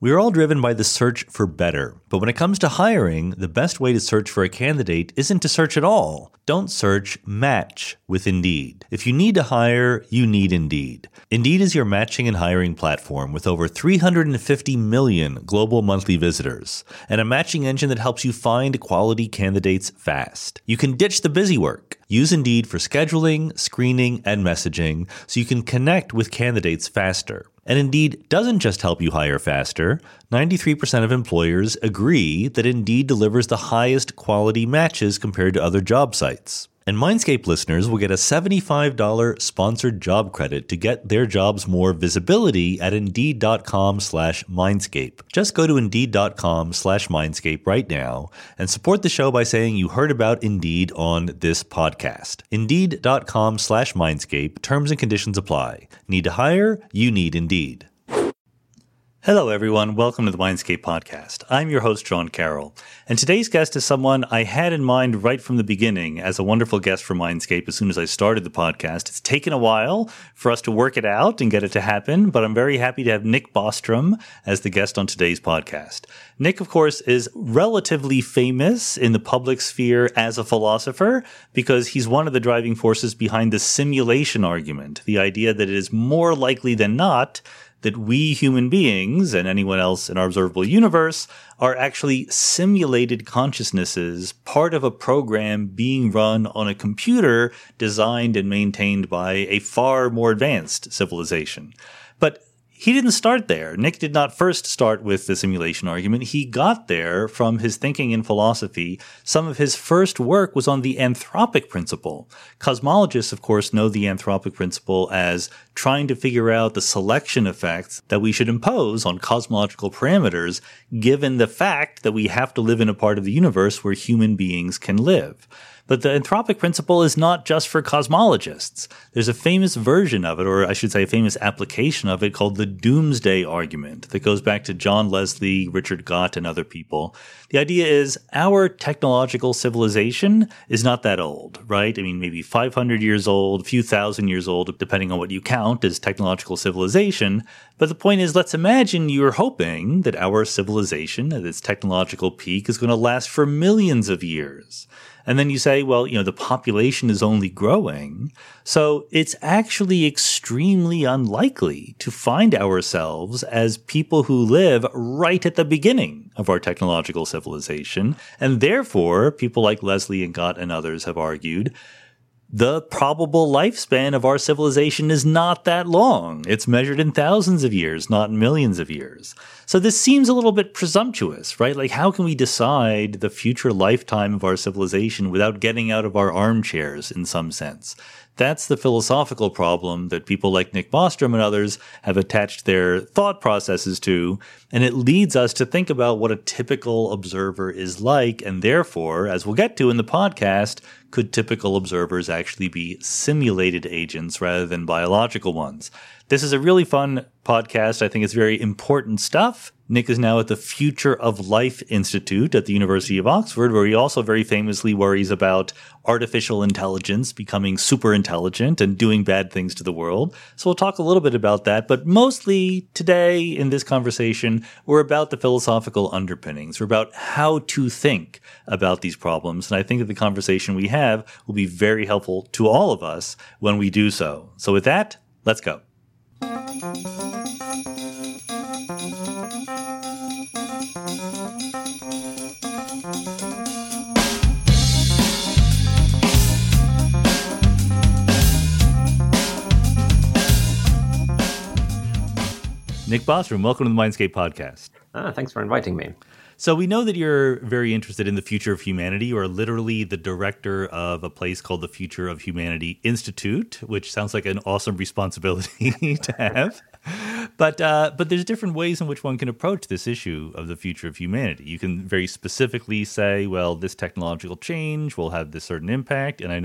We are all driven by the search for better. But when it comes to hiring, the best way to search for a candidate isn't to search at all. Don't search, match with Indeed. If you need to hire, you need Indeed. Indeed is your matching and hiring platform with over 350 million global monthly visitors and a matching engine that helps you find quality candidates fast. You can ditch the busy work. Use Indeed for scheduling, screening, and messaging so you can connect with candidates faster. And Indeed doesn't just help you hire faster. 93% of employers agree that Indeed delivers the highest quality matches compared to other job sites. And Mindscape listeners will get a $75 sponsored job credit to get their jobs more visibility at Indeed.com/Mindscape. Just go to Indeed.com/Mindscape right now and support the show by saying you heard about Indeed on this podcast. Indeed.com/Mindscape. Terms and conditions apply. Need to hire? You need Indeed. Hello, everyone. Welcome to the Mindscape podcast. I'm your host, John Carroll. And today's guest is someone I had in mind right from the beginning as a wonderful guest for Mindscape as soon as I started the podcast. It's taken a while for us to work it out and get it to happen, but I'm very happy to have Nick Bostrom as the guest on today's podcast. Nick, of course, is relatively famous in the public sphere as a philosopher because he's one of the driving forces behind the simulation argument, the idea that it is more likely than not that we human beings and anyone else in our observable universe are actually simulated consciousnesses, part of a program being run on a computer designed and maintained by a far more advanced civilization. But he didn't start there. Nick did not first start with the simulation argument. He got there from his thinking in philosophy. Some of his first work was on the anthropic principle. Cosmologists, of course, know the anthropic principle as trying to figure out the selection effects that we should impose on cosmological parameters, given the fact that we have to live in a part of the universe where human beings can live. But the anthropic principle is not just for cosmologists. There's a famous version of it, or I should say a famous application of it, called the doomsday argument that goes back to John Leslie, Richard Gott, and other people. The idea is our technological civilization is not that old, right? I mean, maybe 500 years old, a few thousand years old, depending on what you count as technological civilization. But the point is, let's imagine you're hoping that our civilization at its technological peak is going to last for millions of years. And then you say, well, the population is only growing. So it's actually extremely unlikely to find ourselves as people who live right at the beginning of our technological civilization. And therefore, people like Leslie and Gott and others have argued the probable lifespan of our civilization is not that long. It's measured in thousands of years, not millions of years. So this seems a little bit presumptuous, right? Like, how can we decide the future lifetime of our civilization without getting out of our armchairs in some sense? That's the philosophical problem that people like Nick Bostrom and others have attached their thought processes to, and it leads us to think about what a typical observer is like, and therefore, as we'll get to in the podcast, could typical observers actually be simulated agents rather than biological ones? This is a really fun podcast. I think it's very important stuff. Nick is now at the Future of Life Institute at the University of Oxford, where he also very famously worries about artificial intelligence becoming super intelligent and doing bad things to the world. So we'll talk a little bit about that. But mostly today in this conversation, we're about the philosophical underpinnings. We're about how to think about these problems. And I think that the conversation we have will be very helpful to all of us when we do so. So with that, let's go. Nick Bostrom, welcome to the Mindscape podcast. Thanks for inviting me. So we know that you're very interested in the future of humanity. You are literally the director of a place called the Future of Humanity Institute, which sounds like an awesome responsibility to have. But there's different ways in which one can approach this issue of the future of humanity. You can very specifically say, well, this technological change will have this certain impact. And I know that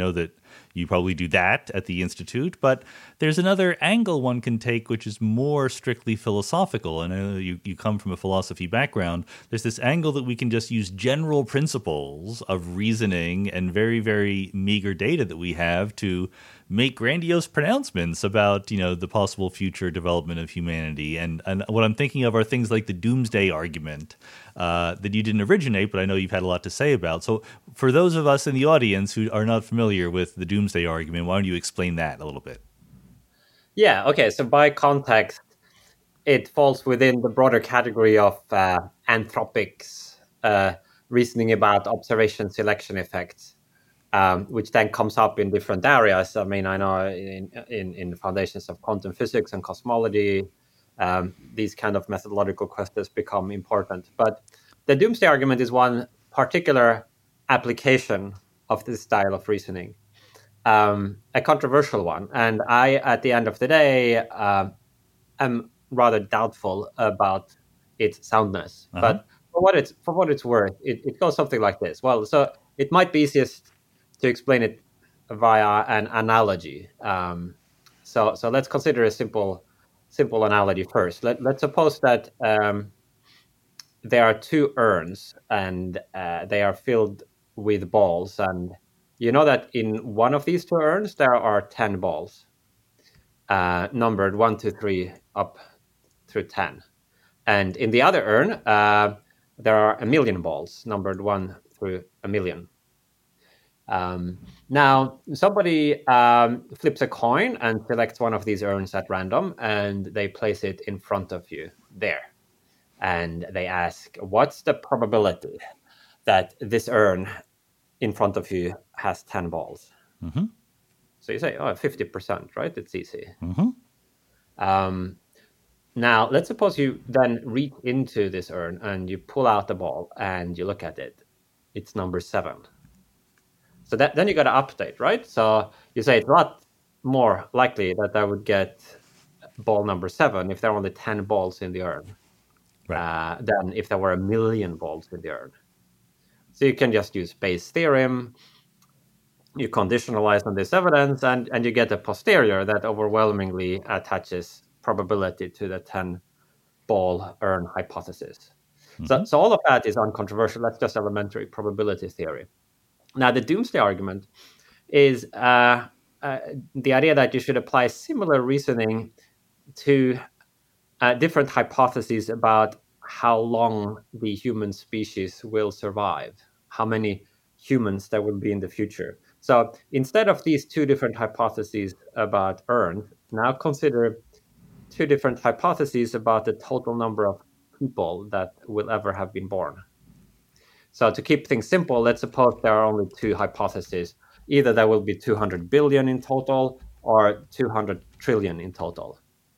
You probably do that at the Institute, but there's another angle one can take, which is more strictly philosophical. And I know you come from a philosophy background. There's this angle that we can just use general principles of reasoning and very, very meager data that we have to make grandiose pronouncements about, the possible future development of humanity. And what I'm thinking of are things like the doomsday argument that you didn't originate, but I know you've had a lot to say about. So for those of us in the audience who are not familiar with the doomsday argument, why don't you explain that a little bit? Yeah, okay. So by context, it falls within the broader category of anthropics, reasoning about observation selection effects, which then comes up in different areas. I mean, I know in the foundations of quantum physics and cosmology, these kind of methodological questions become important. But the doomsday argument is one particular application of this style of reasoning, a controversial one. And I, at the end of the day, am rather doubtful about its soundness. Uh-huh. But for what it's worth, it goes something like this. Well, so it might be easiest to explain it via an analogy. So let's consider a simple analogy first. Let's suppose that there are two urns and they are filled with balls, and you know that in one of these two urns there are 10 balls, numbered 1, 2, 3 up through 10, and in the other urn there are 1,000,000 balls, numbered 1 through 1,000,000. Now somebody flips a coin and selects one of these urns at random, and they place it in front of you there. And they ask, what's the probability that this urn in front of you has 10 balls? Mm-hmm. So you say, 50%, right? It's easy. Mm-hmm. Now, let's suppose you then reach into this urn and you pull out the ball and you look at it. It's number 7. So then you got to update, right? So you say it's a lot more likely that I would get ball number 7 if there are only 10 balls in the urn. Right. Than if there were 1,000,000 balls in the urn. So you can just use Bayes' theorem, you conditionalize on this evidence, and you get a posterior that overwhelmingly attaches probability to the 10-ball urn hypothesis. Mm-hmm. So all of that is uncontroversial. That's just elementary probability theory. Now, the doomsday argument is the idea that you should apply similar reasoning to different hypotheses about how long the human species will survive, how many humans there will be in the future. So instead of these two different hypotheses about urns, now consider two different hypotheses about the total number of people that will ever have been born. So to keep things simple, let's suppose there are only two hypotheses. Either there will be 200 billion in total or 200 trillion in total.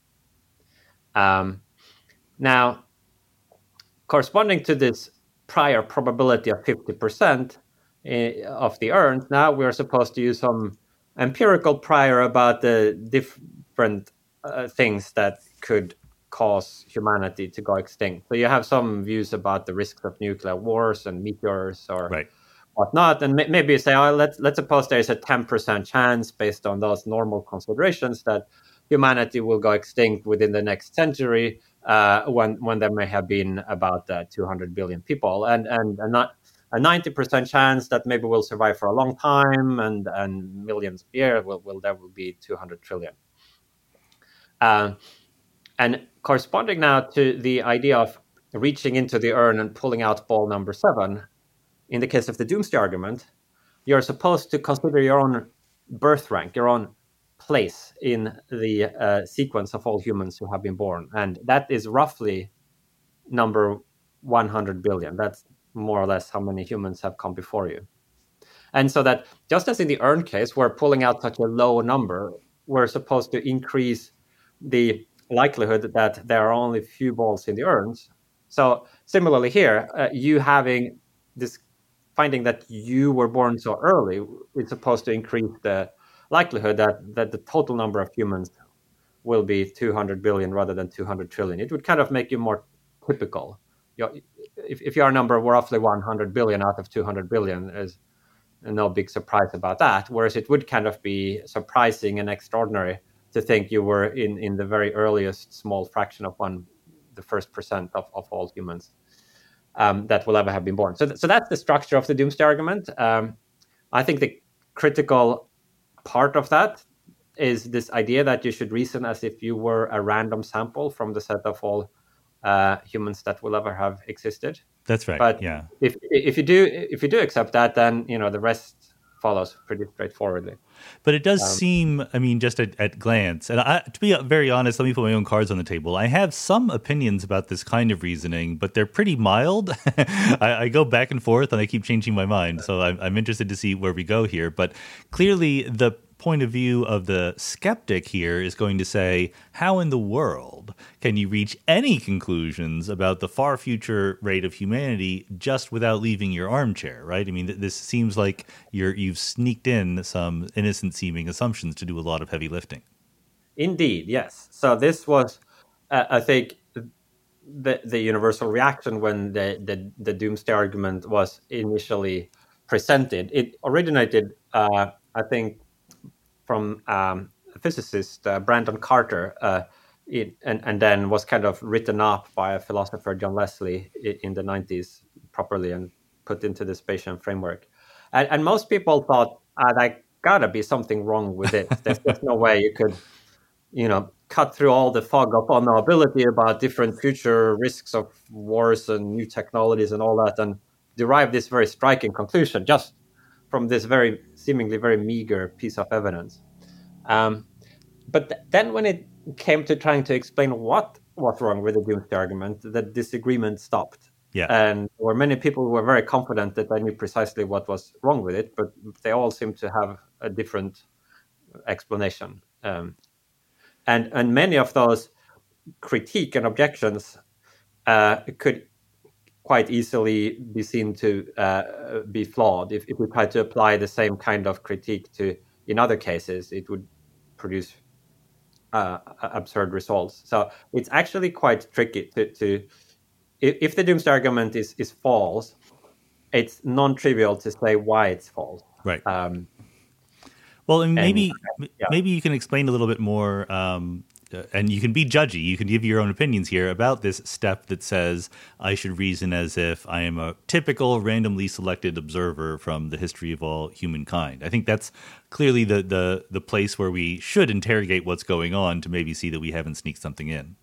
Now, corresponding to this prior probability of 50% of the urns, now we're supposed to use some empirical prior about the different things that could cause humanity to go extinct. So you have some views about the risks of nuclear wars and meteors or whatnot, and maybe you say, let's suppose there is a 10% chance based on those normal considerations that humanity will go extinct within the next century, when there may have been about 200 billion people, and not a 90% chance that maybe we'll survive for a long time, and millions of years there will be 200 trillion. And corresponding now to the idea of reaching into the urn and pulling out ball number 7, in the case of the doomsday argument, you're supposed to consider your own birth rank, your own place in the sequence of all humans who have been born. And that is roughly number 100 billion. That's more or less how many humans have come before you. And so that just as in the urn case, we're pulling out such a low number, we're supposed to increase the likelihood that there are only few balls in the urns. So similarly here, you having this finding that you were born so early, it's supposed to increase the likelihood that the total number of humans will be 200 billion rather than 200 trillion. It would kind of make you more typical. If your number were roughly 100 billion out of 200 billion, is no big surprise about that. Whereas it would kind of be surprising and extraordinary to think you were in the very earliest small fraction of the first percent of all humans that will ever have been born. So that's the structure of the doomsday argument. I think the critical part of that is this idea that you should reason as if you were a random sample from the set of all humans that will ever have existed. That's right. But yeah. if you do accept that, then the rest follows pretty straightforwardly. But it does seem, I mean, just at glance, and to be very honest, let me put my own cards on the table. I have some opinions about this kind of reasoning, but they're pretty mild. I go back and forth, and I keep changing my mind. So I'm interested to see where we go here. But clearly, the point of view of the skeptic here is going to say, how in the world can you reach any conclusions about the far future rate of humanity just without leaving your armchair, right? I mean, this seems like you've sneaked in some innocent seeming assumptions to do a lot of heavy lifting. Indeed, yes. So this was, I think, the universal reaction when the doomsday argument was initially presented. It originated, I think, from a physicist, Brandon Carter, and then was kind of written up by a philosopher, John Leslie, in the 90s properly and put into the Spatian framework. And most people thought, there gotta be something wrong with it. There's just no way you could, cut through all the fog of unknowability about different future risks of wars and new technologies and all that, and derive this very striking conclusion just from this seemingly very meager piece of evidence. But then when it came to trying to explain what was wrong with the doomsday argument, the disagreement stopped. Yeah. And there were many people who were very confident that they knew precisely what was wrong with it, but they all seemed to have a different explanation. And many of those critique and objections could quite easily be seen to be flawed. If we try to apply the same kind of critique in other cases, it would produce absurd results. So it's actually quite tricky to if the doomsday argument is false, it's non-trivial to say why it's false. Right. Well, and maybe you can explain a little bit more, and you can be judgy. You can give your own opinions here about this step that says I should reason as if I am a typical randomly selected observer from the history of all humankind. I think that's clearly the place where we should interrogate what's going on to maybe see that we haven't sneaked something in.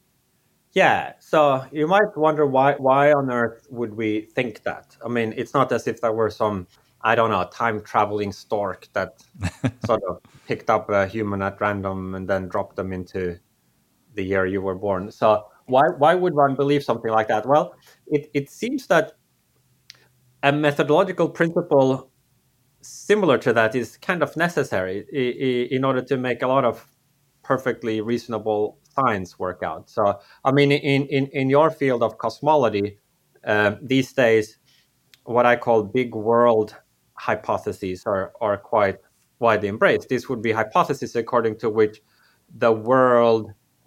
Yeah, so you might wonder why on earth would we think that? I mean, it's not as if there were some, I don't know, time-traveling stork that sort of picked up a human at random and then dropped them into the year you were born. So why would one believe something like that? Well, it seems that a methodological principle similar to that is kind of necessary in order to make a lot of perfectly reasonable science work out. So, I mean, in your field of cosmology, these days, what I call big world hypotheses are quite widely embraced. This would be hypotheses according to which the world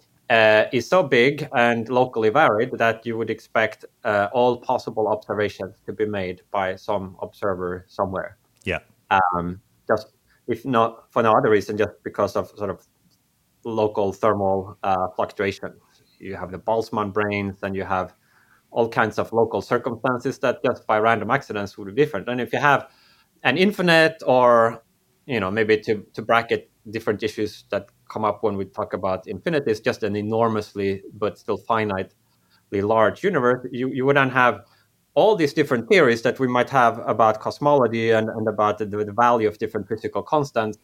is so big and locally varied that you would expect all possible observations to be made by some observer somewhere. Yeah. Just if not for no other reason, just because of sort of local thermal fluctuations. You have the Boltzmann brains, and you have all kinds of local circumstances that just by random accidents would be different. And if you have an infinite, or maybe to bracket different issues that come up when we talk about infinity, is just an enormously but still finitely large universe, you would then have all these different theories that we might have about cosmology and about the value of different physical constants.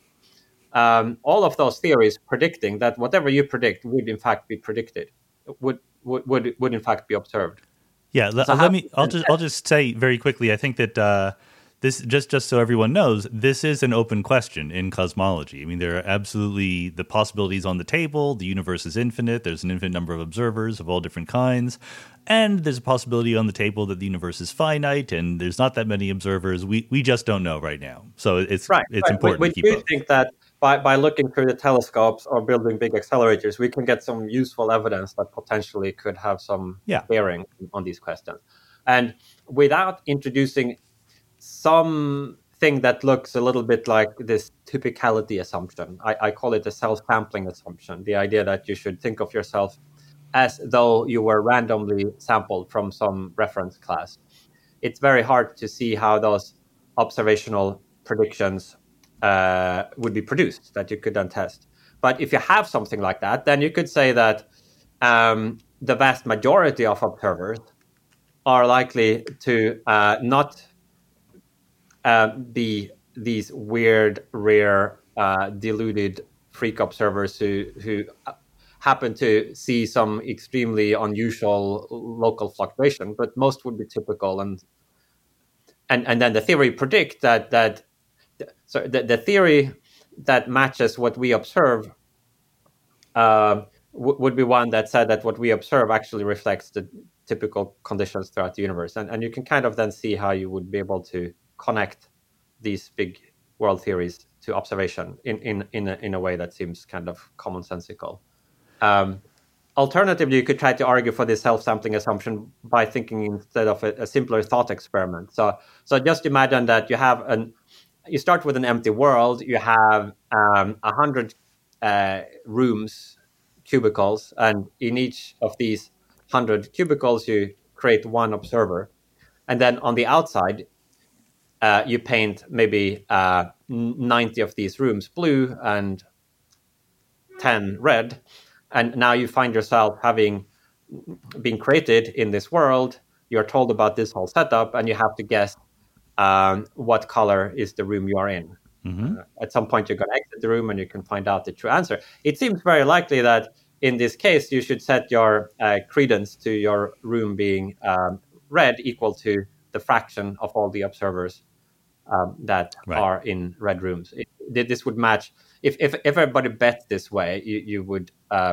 All of those theories predicting that whatever you predict would in fact be predicted, would in fact be observed. Yeah, I'll just say very quickly, I think that this, just so everyone knows, this is an open question in cosmology. I mean, there are absolutely the possibilities on the table. The universe is infinite. There's an infinite number of observers of all different kinds. And there's a possibility on the table that the universe is finite and there's not that many observers. We just don't know right now. So it's important to keep up. We think that by looking through the telescopes or building big accelerators, we can get some useful evidence that potentially could have some bearing on these questions. And without introducing some thing that looks a little bit like this typicality assumption. I call it a self-sampling assumption, the idea that you should think of yourself as though you were randomly sampled from some reference class. It's very hard to see how those observational predictions would be produced that you could then test. But if you have something like that, then you could say that the vast majority of observers are likely to not be these weird, rare, deluded freak observers who happen to see some extremely unusual local fluctuation, but most would be typical. And then the theory predict that so the theory that matches what we observe would be one that said that what we observe actually reflects the typical conditions throughout the universe. And you can kind of then see how you would be able to connect these big world theories to observation in a way that seems kind of commonsensical. Alternatively, you could try to argue for this self-sampling assumption by thinking instead of a simpler thought experiment. So just imagine that you start with an empty world. You have 100 rooms, cubicles, and in each of these 100 cubicles, you create one observer. And then on the outside, you paint maybe 90 of these rooms blue and 10 red. And now you find yourself having been created in this world. You're told about this whole setup, and you have to guess what color is the room you are in. Mm-hmm. At some point, you're going to exit the room, and you can find out the true answer. It seems very likely that in this case, you should set your credence to your room being red equal to the fraction of all the observers that are in red rooms. This would match. If everybody bet this way, you would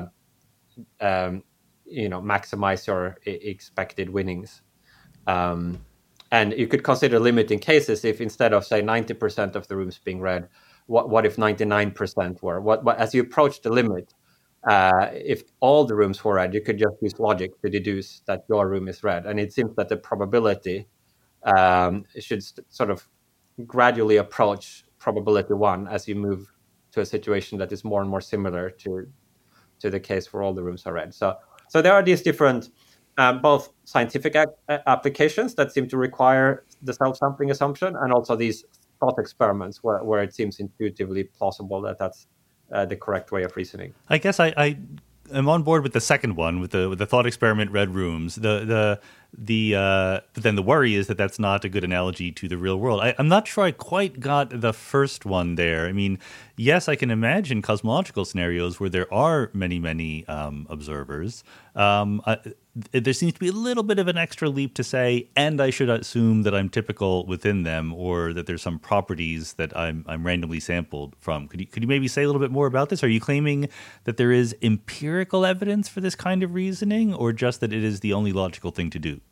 maximize your expected winnings. And you could consider limiting cases if instead of say 90% of the rooms being red, what if 99% were? What as you approach the limit, if all the rooms were red, you could just use logic to deduce that your room is red. And it seems that the probability should sort of gradually approach probability 1 as you move to a situation that is more and more similar to the case where all the rooms are red. So there are these different both scientific applications that seem to require the self-sampling assumption, and also these thought experiments where it seems intuitively plausible that that's the correct way of reasoning. I guess I am on board with the second one, with the thought experiment, red rooms. But then the worry is that that's not a good analogy to the real world. I'm not sure I quite got the first one there. I mean, yes, I can imagine cosmological scenarios where there are many observers. There seems to be a little bit of an extra leap to say, and I should assume that I'm typical within them, or that there's some properties that I'm randomly sampled from. Could you maybe say a little bit more about this? Are you claiming that there is empirical evidence for this kind of reasoning, or just that it is the only logical thing to do?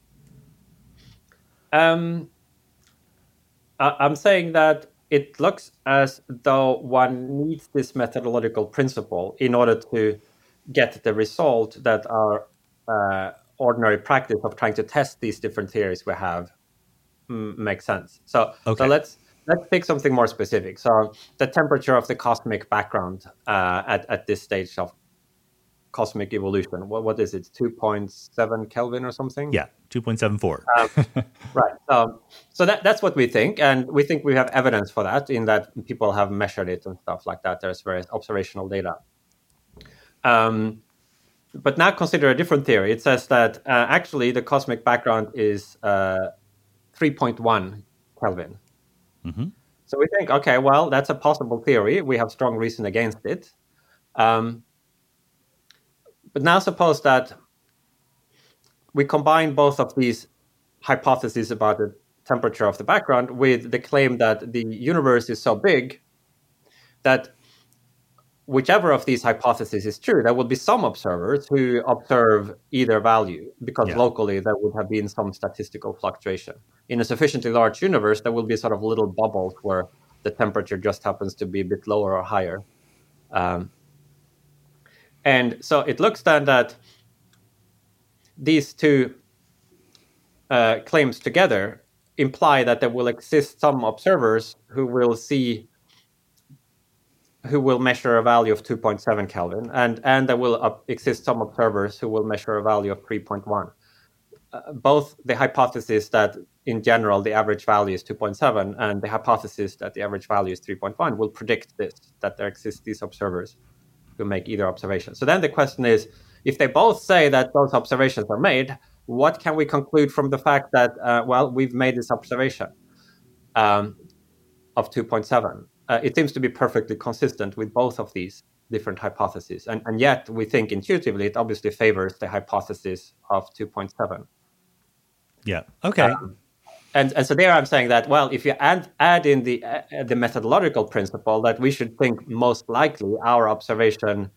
I'm saying that it looks as though one needs this methodological principle in order to get the result that our ordinary practice of trying to test these different theories we have makes sense. So let's pick something more specific. So the temperature of the cosmic background at this stage of cosmic evolution, what is it, 2.7 Kelvin or something? Yeah, 2.74. Right. So that's what we think, and we think we have evidence for that in that people have measured it and stuff like that. There's various observational data. But now consider a different theory. It says that actually the cosmic background is 3.1 Kelvin. Mm-hmm. So we think, okay, well, that's a possible theory. We have strong reason against it. But now suppose that we combine both of these hypotheses about the temperature of the background with the claim that the universe is so big that whichever of these hypotheses is true, there will be some observers who observe either value, because locally there would have been some statistical fluctuation. In a sufficiently large universe, there will be sort of little bubbles where the temperature just happens to be a bit lower or higher. And so it looks then that these two claims together imply that there will exist some observers who will measure a value of 2.7 Kelvin, and there will exist some observers who will measure a value of 3.1. Both the hypothesis that in general the average value is 2.7 and the hypothesis that the average value is 3.1 will predict this, that there exist these observers who make either observation. So then the question is, if they both say that those observations are made, what can we conclude from the fact that, we've made this observation of 2.7? It seems to be perfectly consistent with both of these different hypotheses. And yet we think intuitively it obviously favors the hypothesis of 2.7. Yeah. Okay. And so there I'm saying that, well, if you add in the methodological principle that we should think most likely our observation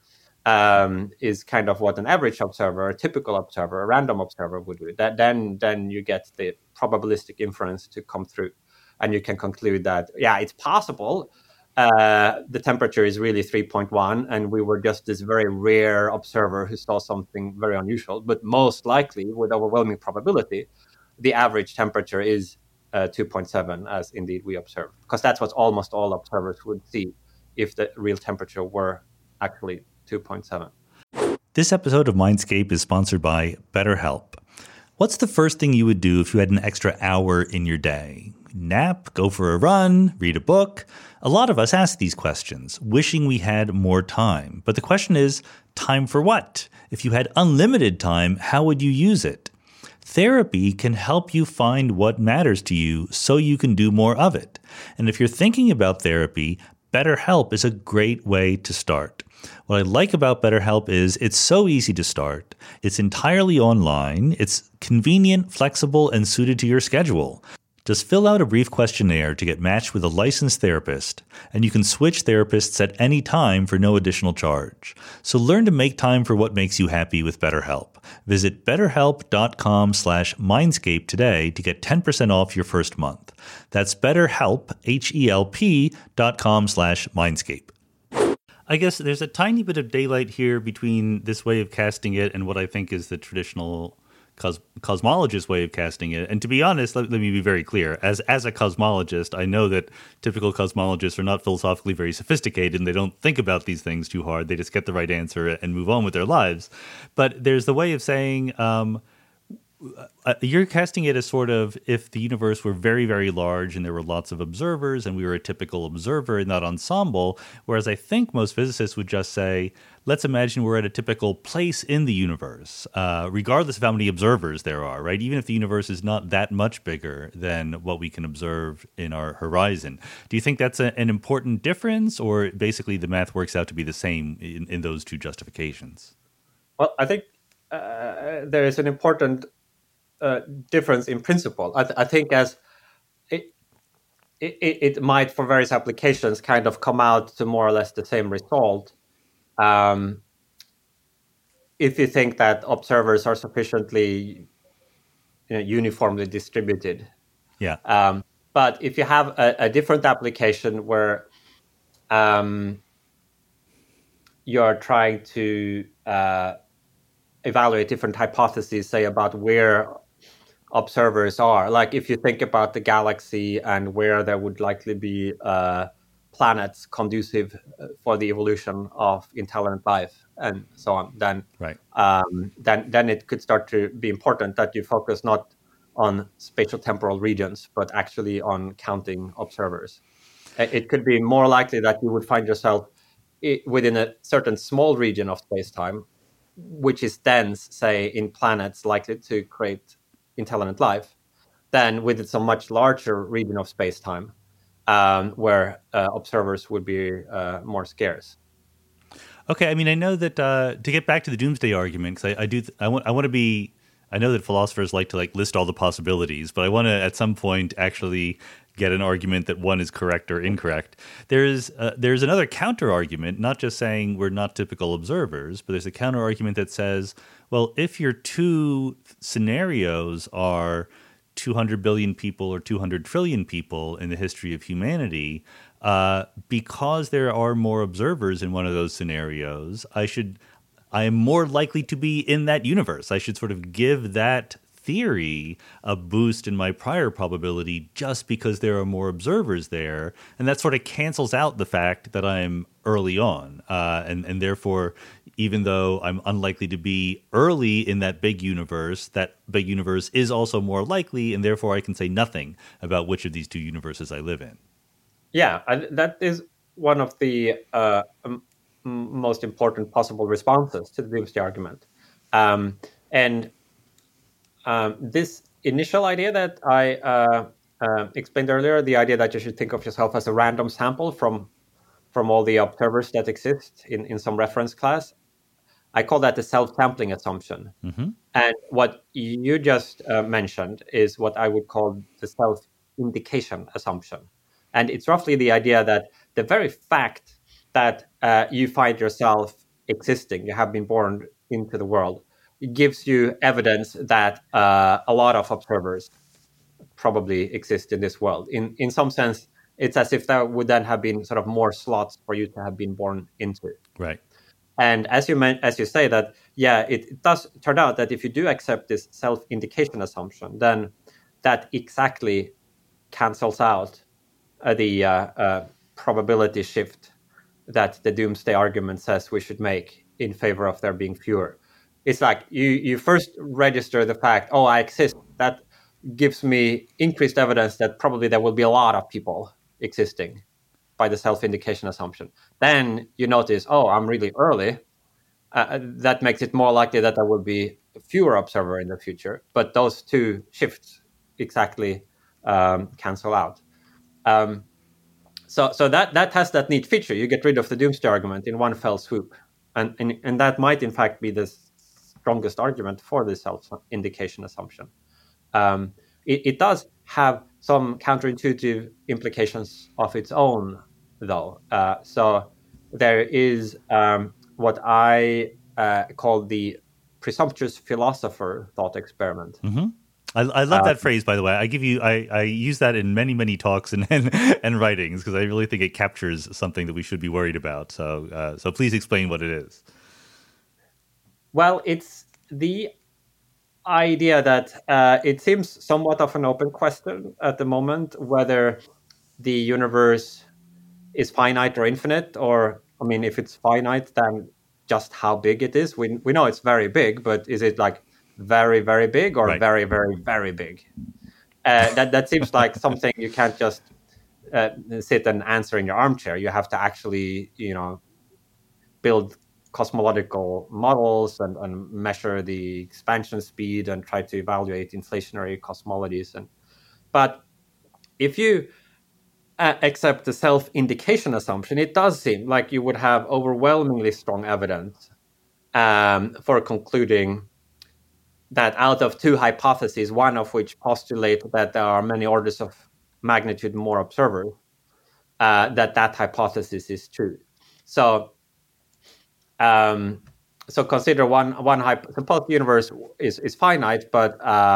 is kind of what an average observer, a typical observer, a random observer would do, then you get the probabilistic inference to come through. And you can conclude that, it's possible the temperature is really 3.1 and we were just this very rare observer who saw something very unusual. But most likely, with overwhelming probability, the average temperature is 2.7, as indeed we observed. Because that's what almost all observers would see if the real temperature were actually 2.7. This episode of Mindscape is sponsored by BetterHelp. What's the first thing you would do if you had an extra hour in your day? Nap, go for a run, read a book? A lot of us ask these questions, wishing we had more time. But the question is, time for what? If you had unlimited time, how would you use it? Therapy can help you find what matters to you so you can do more of it. And if you're thinking about therapy, BetterHelp is a great way to start. What I like about BetterHelp is it's so easy to start. It's entirely online. It's convenient, flexible, and suited to your schedule. Just fill out a brief questionnaire to get matched with a licensed therapist, and you can switch therapists at any time for no additional charge. So learn to make time for what makes you happy with BetterHelp. Visit betterhelp.com/mindscape today to get 10% off your first month. That's BetterHelp, HELP.com/mindscape. I guess there's a tiny bit of daylight here between this way of casting it and what I think is the traditional cosmologist way of casting it. And to be honest, let me be very clear. As a cosmologist, I know that typical cosmologists are not philosophically very sophisticated and they don't think about these things too hard. They just get the right answer and move on with their lives. But there's the way of saying, you're casting it as sort of if the universe were very, very large and there were lots of observers and we were a typical observer in that ensemble, whereas I think most physicists would just say, let's imagine we're at a typical place in the universe, regardless of how many observers there are, right? Even if the universe is not that much bigger than what we can observe in our horizon. Do you think that's an important difference, or basically the math works out to be the same in those two justifications? Well, I think there is an important difference in principle. I think as it might, for various applications, kind of come out to more or less the same result. If you think that observers are sufficiently uniformly distributed. Yeah. But if you have a different application where you're trying to evaluate different hypotheses, say, about where observers are, like if you think about the galaxy and where there would likely be planets conducive for the evolution of intelligent life and so on, then right. Then it could start to be important that you focus not on spatial temporal regions, but actually on counting observers. It could be more likely that you would find yourself within a certain small region of space-time, which is dense, say, in planets likely to create intelligent life, than with some much larger region of space-time where observers would be more scarce. Okay, I mean, I know that to get back to the doomsday argument, because I want to be. I know that philosophers like to list all the possibilities, but I want to at some point actually get an argument that one is correct or incorrect. There's another counter argument, not just saying we're not typical observers, but there's a counter argument that says, well, if your two scenarios are 200 billion people or 200 trillion people in the history of humanity, because there are more observers in one of those scenarios, I am more likely to be in that universe. I should sort of give that theory, a boost in my prior probability just because there are more observers there. And that sort of cancels out the fact that I'm early on. And therefore, even though I'm unlikely to be early in that big universe is also more likely, and therefore I can say nothing about which of these two universes I live in. Yeah, that is one of the most important possible responses to the doomsday argument. And this initial idea that I explained earlier, the idea that you should think of yourself as a random sample from all the observers that exist in some reference class, I call that the self-sampling assumption. Mm-hmm. And what you just mentioned is what I would call the self-indication assumption. And it's roughly the idea that the very fact that you find yourself existing, you have been born into the world, it gives you evidence that a lot of observers probably exist in this world. In some sense, it's as if there would then have been sort of more slots for you to have been born into. Right. And as you say that, yeah, it does turn out that if you do accept this self-indication assumption, then that exactly cancels out the probability shift that the doomsday argument says we should make in favor of there being fewer. It's like you first register the fact, oh, I exist. That gives me increased evidence that probably there will be a lot of people existing by the self-indication assumption. Then you notice, oh, I'm really early. That makes it more likely that there will be fewer observers in the future. But those two shifts exactly cancel out. So that has that neat feature. You get rid of the doomsday argument in one fell swoop. And that might, in fact, be the strongest argument for the self-indication assumption. It does have some counterintuitive implications of its own, though. So there is what I call the presumptuous philosopher thought experiment. Mm-hmm. I love that phrase, by the way. I use that in many talks and writings because I really think it captures something that we should be worried about. So please explain what it is. Well, it's the idea that it seems somewhat of an open question at the moment whether the universe is finite or infinite, or I mean, if it's finite, then just how big it is. We know it's very big, but is it like very, very big or right. very, very, very big? That seems like something you can't just sit and answer in your armchair. You have to actually, build cosmological models and measure the expansion speed and try to evaluate inflationary cosmologies. But if you accept the self-indication assumption, it does seem like you would have overwhelmingly strong evidence for concluding that out of two hypotheses, one of which postulate that there are many orders of magnitude more observers, that hypothesis is true. So consider one suppose the universe is finite, but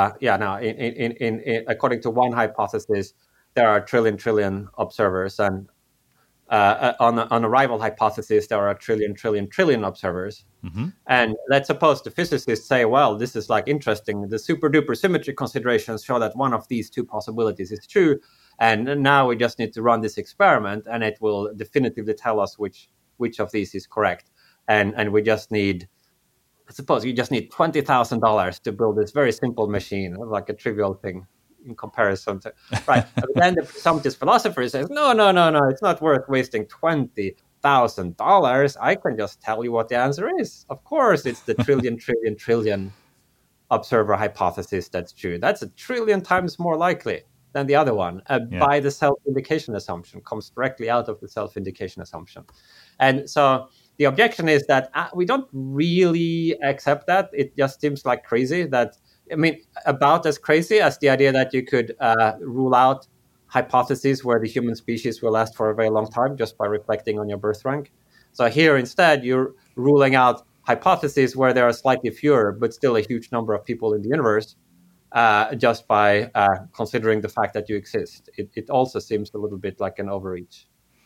in according to one hypothesis, there are a trillion observers, and on a rival hypothesis, there are a trillion observers. Mm-hmm. And let's suppose the physicists say, well, this is like interesting. The super duper symmetry considerations show that one of these two possibilities is true. And now we just need to run this experiment and it will definitively tell us which of these is correct. And we just need, I suppose you just need $20,000 to build this very simple machine, like a trivial thing in comparison to, right. But then the presumptive philosopher says, no, it's not worth wasting $20,000. I can just tell you what the answer is. Of course, it's the trillion observer hypothesis that's true. That's 1 trillion times more likely than the other one by the self-indication assumption, comes directly out of the self-indication assumption. And so the objection is that we don't really accept that. It just seems like crazy about as crazy as the idea that you could rule out hypotheses where the human species will last for a very long time just by reflecting on your birth rank. So here instead, you're ruling out hypotheses where there are slightly fewer, but still a huge number of people in the universe just by considering the fact that you exist. It also seems a little bit like an overreach.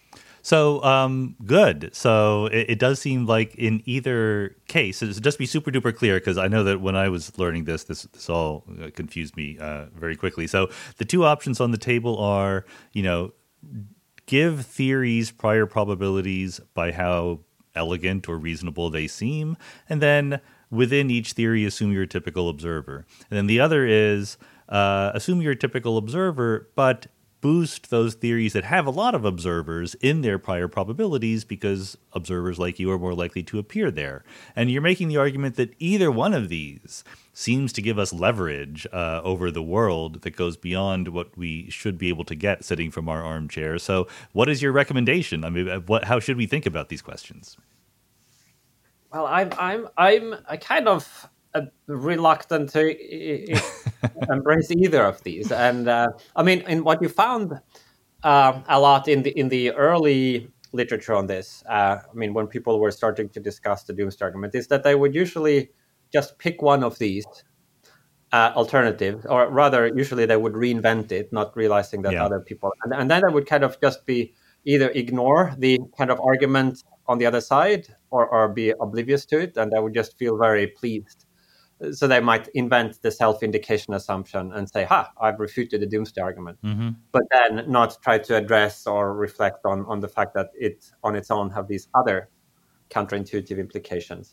So, good. So it does seem like in either case, so just to be super duper clear, because I know that when I was learning this all confused me very quickly. So the two options on the table are, give theories prior probabilities by how elegant or reasonable they seem, and then within each theory, assume you're a typical observer. And then the other is assume you're a typical observer, but boost those theories that have a lot of observers in their prior probabilities because observers like you are more likely to appear there. And you're making the argument that either one of these seems to give us leverage over the world that goes beyond what we should be able to get sitting from our armchair. So what is your recommendation? I mean, how should we think about these questions? Well, I'm kind of reluctant to embrace either of these, and I mean, in what you found a lot in the early literature on this, I mean, when people were starting to discuss the doomsday argument, is that they would usually just pick one of these alternatives, or rather, usually they would reinvent it, not realizing that other people, and then they would kind of just be either ignore the kind of argument on the other side or be oblivious to it, and they would just feel very pleased. So they might invent the self-indication assumption and say, I've refuted the doomsday argument, but then not try to address or reflect on the fact that it on its own have these other counterintuitive implications.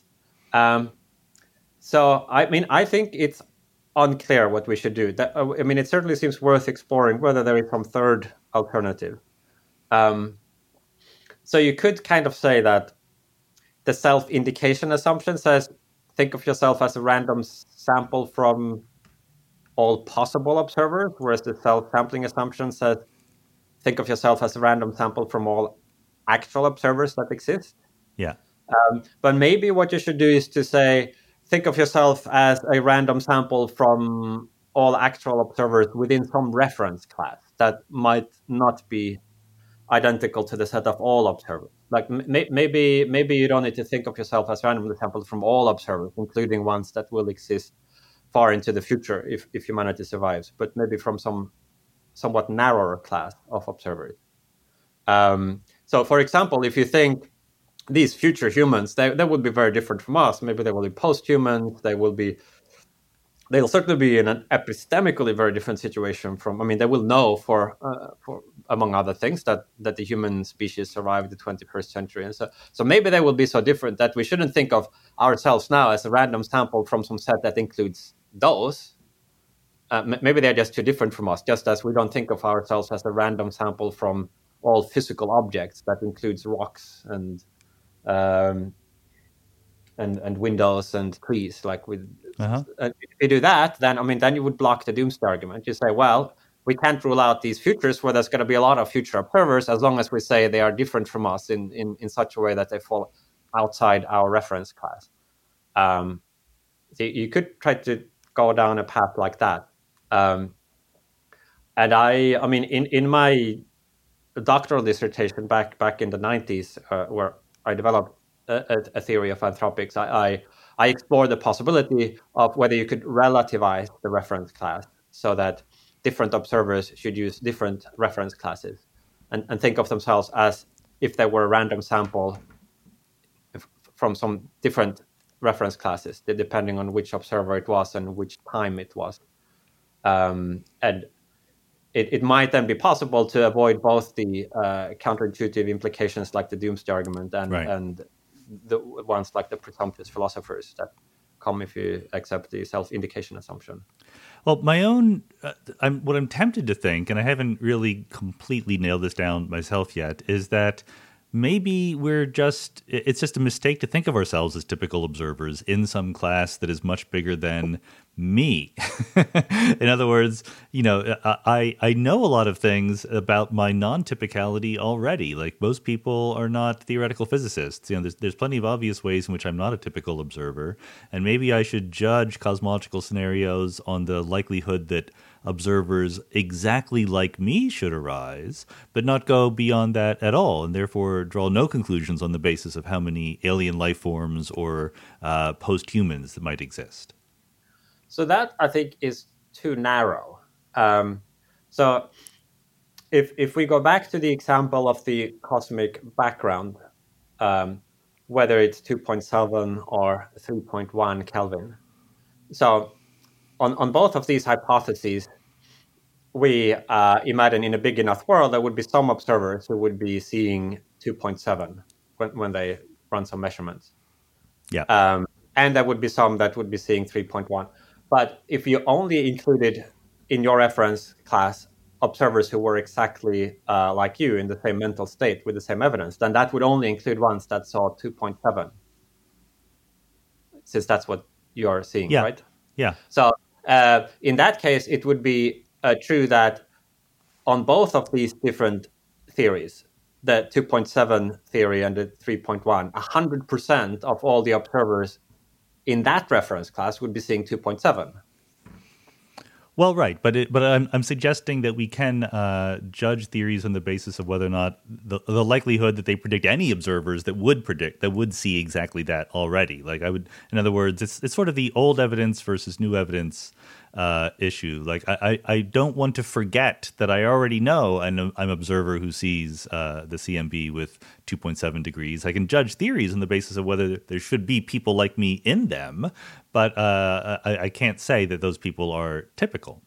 So, I mean, I think it's unclear what we should do. I mean, it certainly seems worth exploring whether there is some third alternative. So you could kind of say that the self-indication assumption says, think of yourself as a random sample from all possible observers, whereas the self-sampling assumption says, think of yourself as a random sample from all actual observers that exist. Yeah. But maybe what you should do is to say, think of yourself as a random sample from all actual observers within some reference class that might not be identical to the set of all observers. Like maybe you don't need to think of yourself as randomly sampled from all observers, including ones that will exist far into the future if humanity survives, but maybe from some somewhat narrower class of observers. So, for example, if you think these future humans, they would be very different from us. Maybe they will be post-humans. They'll certainly be in an epistemically very different situation from. I mean, they will know for among other things that the human species survived the 21st century, and so maybe they will be so different that we shouldn't think of ourselves now as a random sample from some set that includes those. Maybe they're just too different from us. Just as we don't think of ourselves as a random sample from all physical objects that includes rocks and windows and trees. Like with, if you do that, then you would block the doomsday argument. You say, well, we can't rule out these futures where there's going to be a lot of future observers, as long as we say they are different from us in such a way that they fall outside our reference class. So you could try to go down a path like that. And I mean, in my doctoral dissertation back in the 90s, where I developed a theory of anthropics, I explored the possibility of whether you could relativize the reference class so that different observers should use different reference classes and think of themselves as if they were a random sample from some different reference classes, depending on which observer it was and which time it was. And it might then be possible to avoid both the counterintuitive implications like the doomsday argument and the ones like the presumptuous philosophers that come if you accept the self-indication assumption. Well, my own, what I'm tempted to think, and I haven't really completely nailed this down myself yet, is that maybe it's just a mistake to think of ourselves as typical observers in some class that is much bigger than me. In other words, I know a lot of things about my non-typicality already. Like most people are not theoretical physicists. There's plenty of obvious ways in which I'm not a typical observer, and maybe I should judge cosmological scenarios on the likelihood that observers exactly like me should arise, but not go beyond that at all, and therefore draw no conclusions on the basis of how many alien life forms or post-humans that might exist. So that, I think, is too narrow. So if we go back to the example of the cosmic background, whether it's 2.7 or 3.1 Kelvin. So on both of these hypotheses, we imagine in a big enough world, there would be some observers who would be seeing 2.7 when they run some measurements. Yeah. And there would be some that would be seeing 3.1. But if you only included in your reference class observers who were exactly like you in the same mental state with the same evidence, then that would only include ones that saw 2.7, since that's what you're seeing, Yeah. right? Yeah. So in that case, it would be true that on both of these different theories, the 2.7 theory and the 3.1, 100% of all the observers in that reference class would be seeing 2.7. Well, right, but I'm suggesting that we can judge theories on the basis of whether or not the likelihood that they predict any observers that would see exactly that already. Like in other words, it's sort of the old evidence versus new evidence issue. Like I don't want to forget that I already know I'm an observer who sees the CMB with 2.7 degrees. I can judge theories on the basis of whether there should be people like me in them, but I can't say that those people are typical.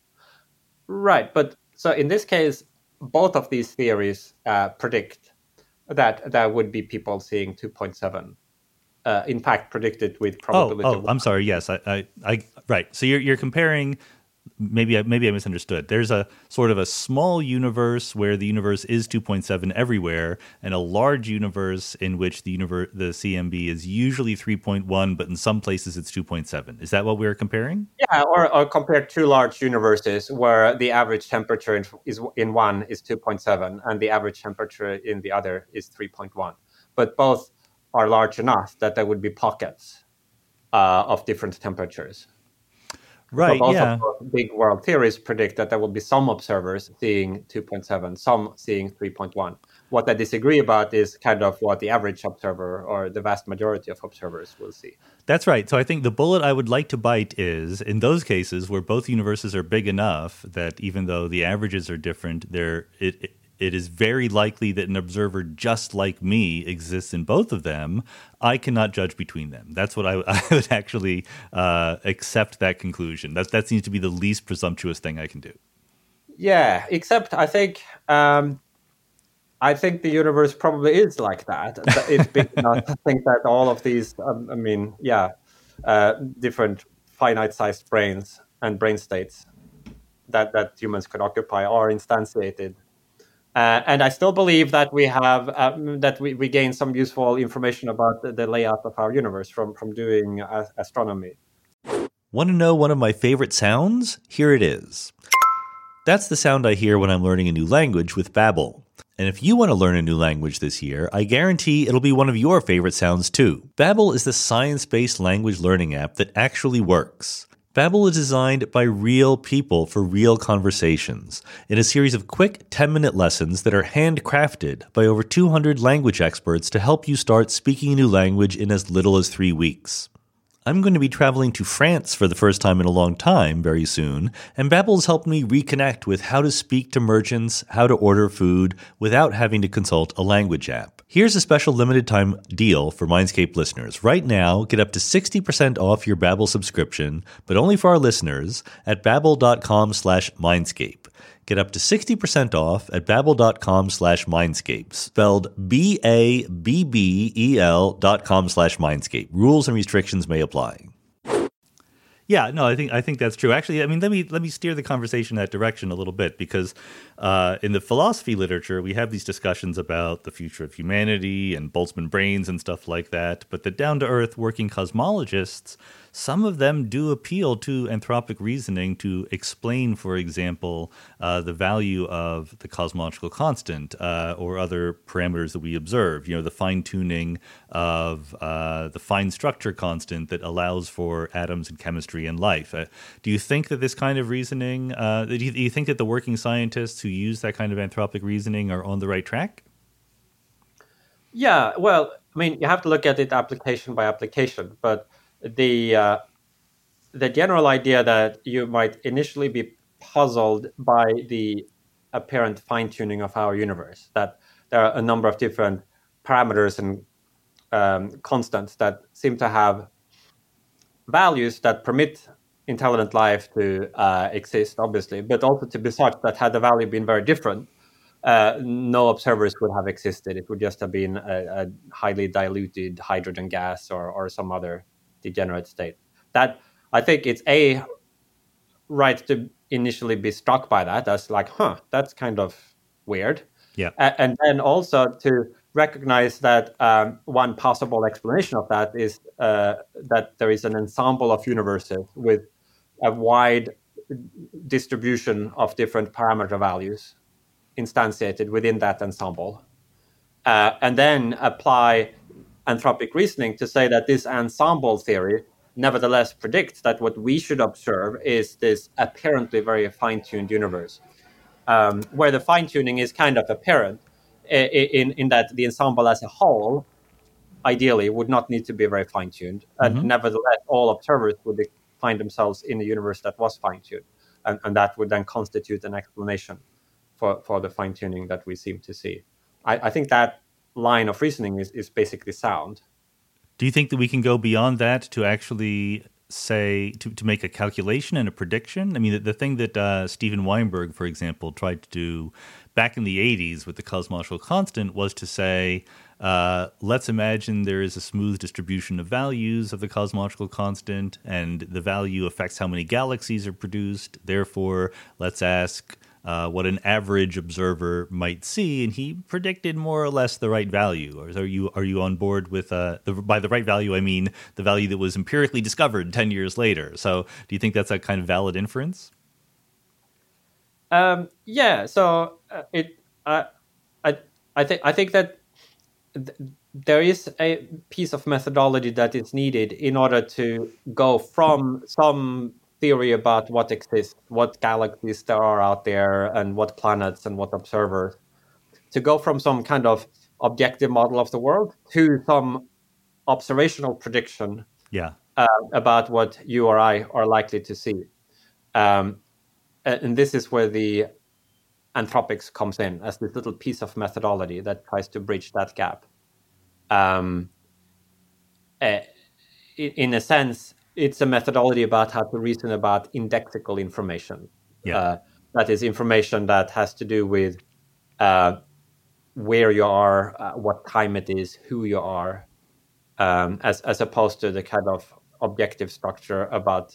Right, but so in this case, both of these theories predict that there would be people seeing 2.7. In fact, predicted with probability. Oh, I'm sorry. Yes, I right. So you're comparing. Maybe I misunderstood. There's a sort of a small universe where the universe is 2.7 everywhere, and a large universe in which the CMB is usually 3.1, but in some places it's 2.7. Is that what we're comparing? Yeah, or compare two large universes where the average temperature in one is 2.7 and the average temperature in the other is 3.1. But both are large enough that there would be pockets of different temperatures. Right, so both yeah. of the big world theories predict that there will be some observers seeing 2.7, some seeing 3.1. What they disagree about is kind of what the average observer or the vast majority of observers will see. That's right. So I think the bullet I would like to bite is, in those cases where both universes are big enough that even though the averages are different, it is very likely that an observer just like me exists in both of them. I cannot judge between them. That's what I would actually accept that conclusion. That seems to be the least presumptuous thing I can do. Yeah, except I think the universe probably is like that. It's big enough to think that all of these, different finite-sized brains and brain states that humans could occupy are instantiated. And I still believe that we have we gain some useful information about the layout of our universe from doing astronomy. Want to know one of my favorite sounds? Here it is. That's the sound I hear when I'm learning a new language with Babbel. And if you want to learn a new language this year, I guarantee it'll be one of your favorite sounds too. Babbel is the science-based language learning app that actually works. Babbel is designed by real people for real conversations in a series of quick 10-minute lessons that are handcrafted by over 200 language experts to help you start speaking a new language in as little as 3 weeks. I'm going to be traveling to France for the first time in a long time very soon, and Babbel's helped me reconnect with how to speak to merchants, how to order food without having to consult a language app. Here's a special limited time deal for Mindscape listeners. Right now, get up to 60% off your Babbel subscription, but only for our listeners at babbel.com/mindscape. Get up to 60% off at babbel.com/mindscape, spelled BABBEL.com/mindscape. Rules and restrictions may apply. Yeah, no, I think that's true. Actually, I mean, let me steer the conversation in that direction a little bit, because in the philosophy literature, we have these discussions about the future of humanity and Boltzmann brains and stuff like that. But the down-to-earth working cosmologists, some of them do appeal to anthropic reasoning to explain, for example, the value of the cosmological constant or other parameters that we observe. You know, the fine-tuning of the fine structure constant that allows for atoms and chemistry and life. Do you think that this kind of reasoning, do you think that the working scientists who use that kind of anthropic reasoning are on the right track? Yeah, well, I mean, you have to look at it application by application, but the general idea that you might initially be puzzled by the apparent fine-tuning of our universe, that there are a number of different parameters and constants that seem to have values that permit intelligent life to exist, obviously, but also to be such that had the value been very different, no observers would have existed. It would just have been a highly diluted hydrogen gas or some other degenerate state. That, I think it's right to initially be struck by that as like, that's kind of weird. Yeah. And then also to recognize that one possible explanation of that is that there is an ensemble of universes with a wide distribution of different parameter values instantiated within that ensemble. And then apply anthropic reasoning to say that this ensemble theory nevertheless predicts that what we should observe is this apparently very fine-tuned universe, where the fine-tuning is kind of apparent in that the ensemble as a whole, ideally, would not need to be very fine-tuned. And nevertheless, all observers would find themselves in a universe that was fine-tuned. And that would then constitute an explanation for the fine-tuning that we seem to see. I think that line of reasoning is basically sound. Do you think that we can go beyond that to actually say, to make a calculation and a prediction? I mean, the thing that Steven Weinberg, for example, tried to do back in the 80s with the cosmological constant was to say, let's imagine there is a smooth distribution of values of the cosmological constant, and the value affects how many galaxies are produced. Therefore, let's ask what an average observer might see, and he predicted more or less the right value. Or are you on board with by the right value? I mean the value that was empirically discovered 10 years later. So, do you think that's a kind of valid inference? Yeah. So I think that there is a piece of methodology that is needed in order to go from some theory about what exists, what galaxies there are out there, and what planets and what observers, to go from some kind of objective model of the world to some observational prediction about what you or I are likely to see. And this is where the anthropics comes in as this little piece of methodology that tries to bridge that gap. In a sense, it's a methodology about how to reason about indexical information. That is information that has to do with where you are, what time it is, who you are, as opposed to the kind of objective structure about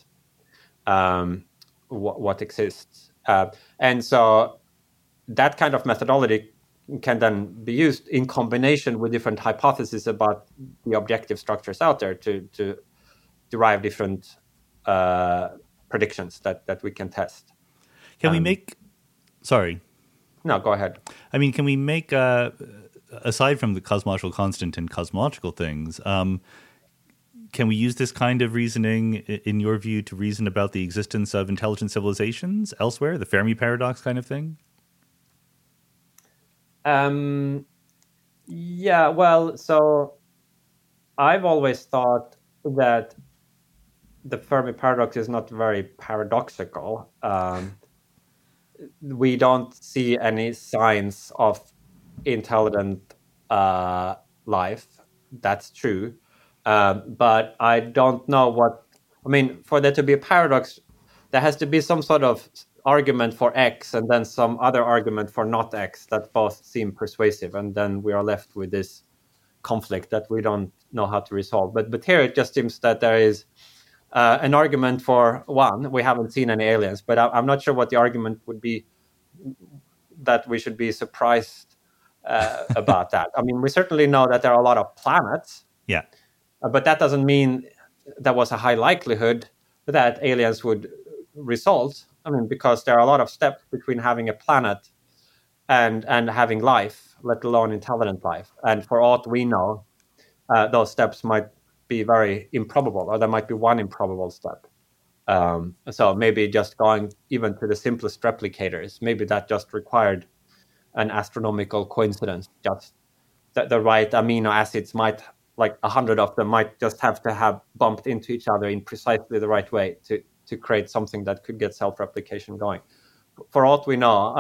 what exists. And so that kind of methodology can then be used in combination with different hypotheses about the objective structures out there to derive different predictions that we can test. Can we make... Sorry. No, go ahead. I mean, can we make, aside from the cosmological constant and cosmological things, can we use this kind of reasoning, in your view, to reason about the existence of intelligent civilizations elsewhere, the Fermi paradox kind of thing? Yeah, well, so I've always thought that the Fermi paradox is not very paradoxical. We don't see any signs of intelligent life. That's true. But I don't know for there to be a paradox, there has to be some sort of argument for X and then some other argument for not X that both seem persuasive. And then we are left with this conflict that we don't know how to resolve. But here it just seems that there is an argument for one. We haven't seen any aliens, but I'm not sure what the argument would be that we should be surprised about that. I mean, we certainly know that there are a lot of planets. Yeah. But that doesn't mean there was a high likelihood that aliens would result. I mean, because there are a lot of steps between having a planet and having life, let alone intelligent life. And for aught we know, those steps might be very improbable, or there might be one improbable step. So maybe just going even to the simplest replicators, maybe that just required an astronomical coincidence. Just the right amino acids might, like 100 of them, might just have to have bumped into each other in precisely the right way to create something that could get self-replication going. for all we know,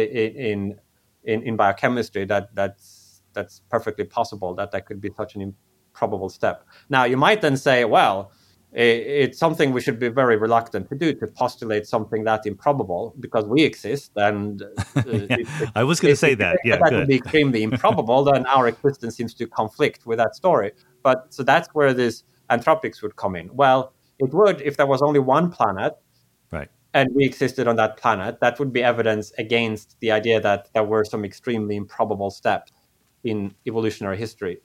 in biochemistry, that's perfectly possible that could be such an improbable step. Now, you might then say, well, it's something we should be very reluctant to do, to postulate something that improbable because we exist. And Yeah, I was going to say that. Yeah, that would good. be extremely improbable, then our existence seems to conflict with that story. But so that's where this anthropics would come in. Well, it would if there was only one planet, Right. and we existed on that planet. That would be evidence against the idea that there were some extremely improbable steps in evolutionary history.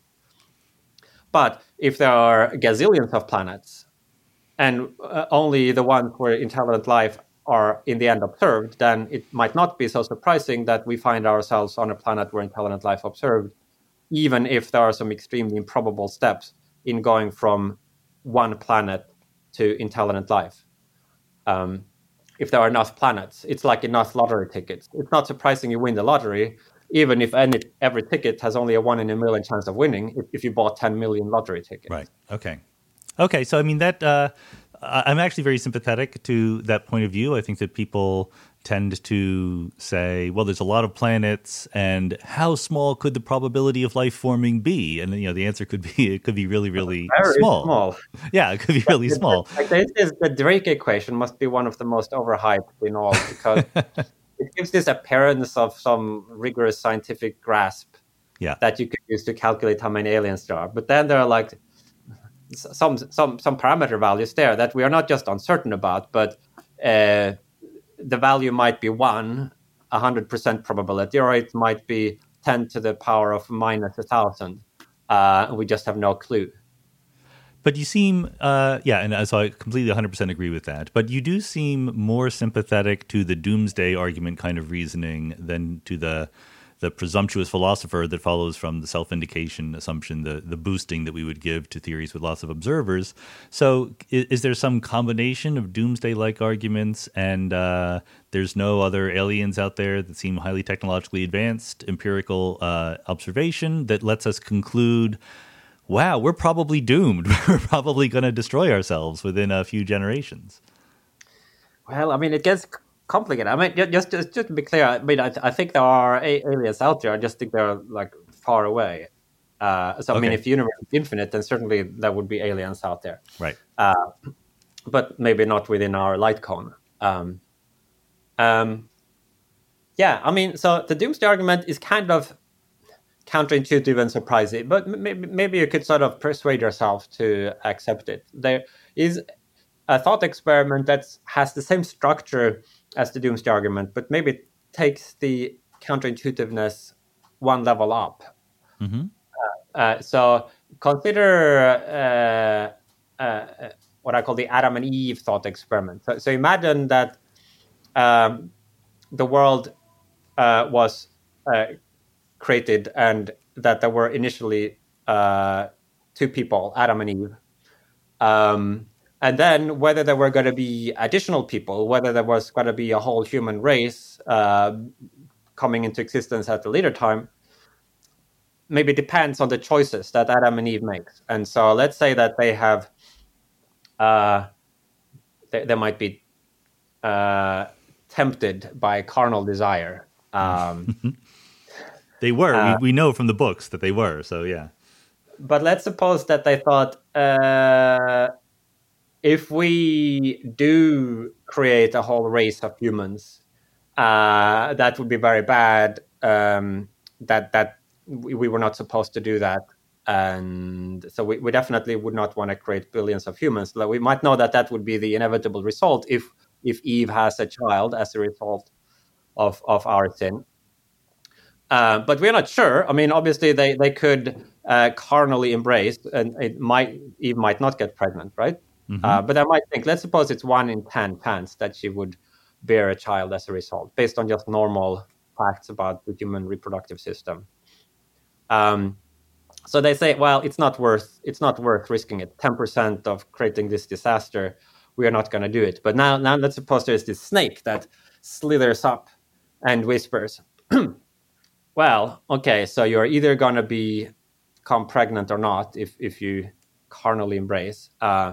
But if there are gazillions of planets, and only the ones where intelligent life are in the end observed, then it might not be so surprising that we find ourselves on a planet where intelligent life observed, even if there are some extremely improbable steps in going from one planet to intelligent life. If there are enough planets, it's like enough lottery tickets. It's not surprising you win the lottery, even if every ticket has only a 1 in a million chance of winning, if you bought 10 million lottery tickets. Right. Okay. So, I mean, that I'm actually very sympathetic to that point of view. I think that people tend to say, well, there's a lot of planets, and how small could the probability of life forming be? And, the answer could be, it could be really, really very small. small. Yeah, it could be really small. Like the Drake equation must be one of the most overhyped in all, because it gives this appearance of some rigorous scientific grasp that you could use to calculate how many aliens there are. But then there are like some parameter values there that we are not just uncertain about, but the value might be 100% probability, or it might be 10 to the power of minus 1,000. We just have no clue. But you seem, and so I completely 100% agree with that. But you do seem more sympathetic to the doomsday argument kind of reasoning than to the presumptuous philosopher that follows from the self-indication assumption, the boosting that we would give to theories with lots of observers. So is there some combination of doomsday-like arguments and there's no other aliens out there that seem highly technologically advanced, empirical observation that lets us conclude, wow, we're probably doomed. We're probably going to destroy ourselves within a few generations? Well, I mean, it gets complicated. I mean, just to be clear, I mean, I think there are aliens out there. I just think they're like far away. I mean, if the universe is infinite, then certainly there would be aliens out there. Right. But maybe not within our light cone. I mean, so the doomsday argument is kind of counterintuitive and surprising, but maybe you could sort of persuade yourself to accept it. There is a thought experiment that has the same structure as the doomsday argument, but maybe it takes the counterintuitiveness one level up. Mm-hmm. So consider what I call the Adam and Eve thought experiment. So imagine that the world was created and that there were initially two people, Adam and Eve. And then whether there were going to be additional people, whether there was going to be a whole human race coming into existence at a later time, maybe depends on the choices that Adam and Eve makes. And so let's say that they have, they might be tempted by carnal desire. They were. We know from the books that they were. So, yeah. But let's suppose that they thought, if we do create a whole race of humans, that would be very bad. That we were not supposed to do that. And so we definitely would not want to create billions of humans. Like, we might know that would be the inevitable result if Eve has a child as a result of our sin. But we're not sure. I mean, obviously they could carnally embrace, and Eve might not get pregnant, right? Mm-hmm. But I might think, let's suppose it's 1 in 10 chance that she would bear a child as a result, based on just normal facts about the human reproductive system. So they say, well, it's not worth risking it. 10% of creating this disaster, we are not going to do it. But now let's suppose there's this snake that slithers up and whispers, well, okay, so you're either going to become pregnant or not if you carnally embrace. But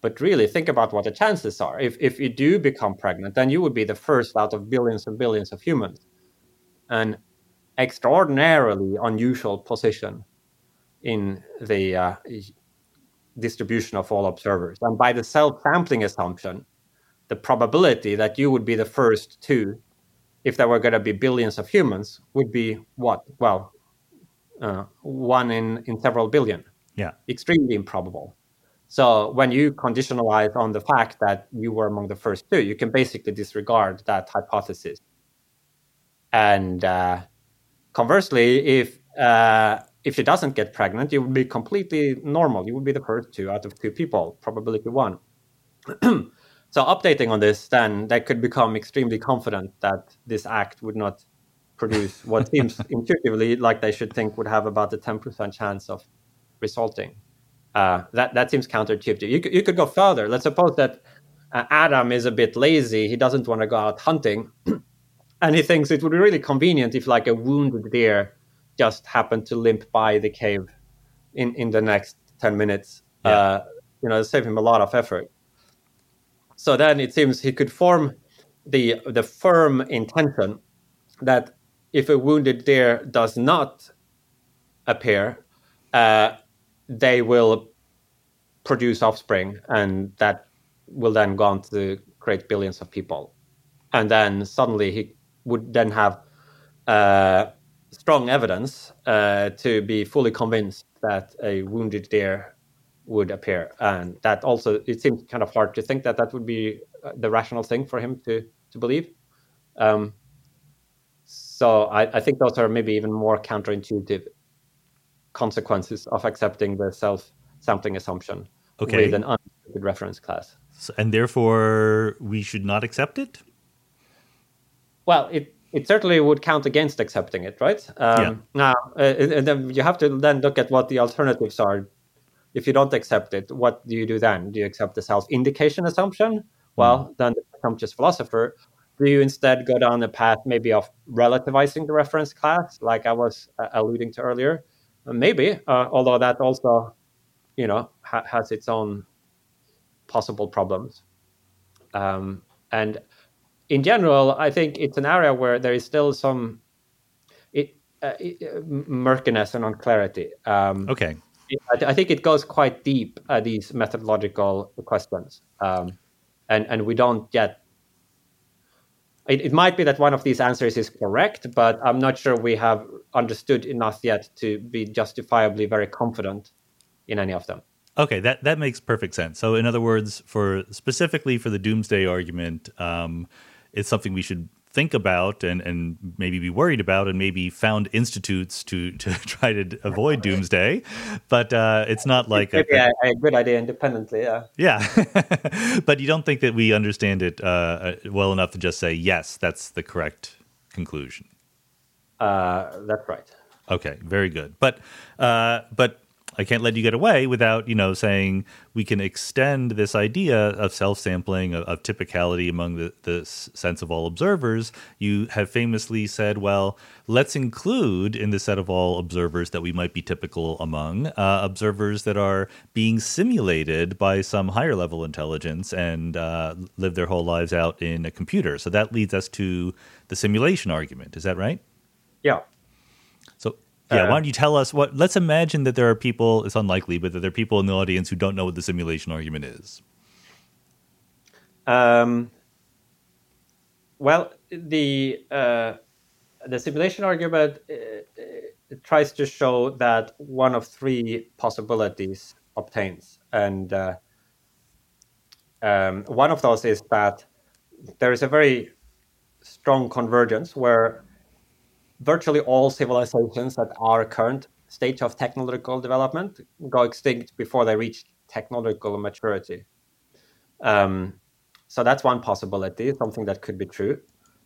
But really, think about what the chances are. If you do become pregnant, then you would be the first out of billions and billions of humans. An extraordinarily unusual position in the distribution of all observers. And by the self-sampling assumption, the probability that you would be the first two, if there were going to be billions of humans, would be what? Well, 1 in several billion. Yeah. Extremely improbable. So when you conditionalize on the fact that you were among the first two, you can basically disregard that hypothesis. And conversely, if she doesn't get pregnant, you would be completely normal. You would be the first two out of two people, probability 1. So updating on this, then they could become extremely confident that this act would not produce what seems intuitively like they should think would have about a 10% chance of resulting. That seems counterintuitive. You could go further. Let's suppose that Adam is a bit lazy. He doesn't want to go out hunting. And he thinks it would be really convenient if like a wounded deer just happened to limp by the cave in the next 10 minutes. Yeah. Save him a lot of effort. So then it seems he could form the firm intention that if a wounded deer does not appear, they will produce offspring, and that will then go on to create billions of people. And then suddenly he would then have strong evidence to be fully convinced that a wounded deer would appear. And that also, it seems kind of hard to think that would be the rational thing for him to believe. So I think those are maybe even more counterintuitive consequences of accepting the self-sampling assumption with an unrestricted reference class. And therefore, we should not accept it? Well, it certainly would count against accepting it, right? Now, and then you have to then look at what the alternatives are. If you don't accept it, what do you do then? Do you accept the self-indication assumption? Well, then the presumptuous philosopher, do you instead go down the path maybe of relativizing the reference class, like I was alluding to earlier? Maybe, although that also, has its own possible problems. And in general, I think it's an area where there is still some murkiness and unclarity. Okay. I think it goes quite deep, these methodological questions. And we don't get... It might be that one of these answers is correct, but I'm not sure we have understood enough yet to be justifiably very confident in any of them. Okay, that makes perfect sense. So in other words, specifically for the doomsday argument, it's something we should think about and maybe be worried about, and maybe found institutes to try to avoid doomsday. But it's not like a good idea independently. Yeah. But you don't think that we understand it well enough to just say, yes, that's the correct conclusion. That's right. Okay, very good. But I can't let you get away without, saying we can extend this idea of self-sampling, of typicality among the sense of all observers. You have famously said, well, let's include in the set of all observers that we might be typical among observers that are being simulated by some higher level intelligence and live their whole lives out in a computer. So that leads us to the simulation argument. Is that right? Yeah. So... yeah, why don't you tell us let's imagine that there are people, it's unlikely, but that there are people in the audience who don't know what the simulation argument is. Well, the simulation argument tries to show that one of three possibilities obtains. And one of those is that there is a very strong convergence where virtually all civilizations at our current stage of technological development go extinct before they reach technological maturity. So that's one possibility, something that could be true.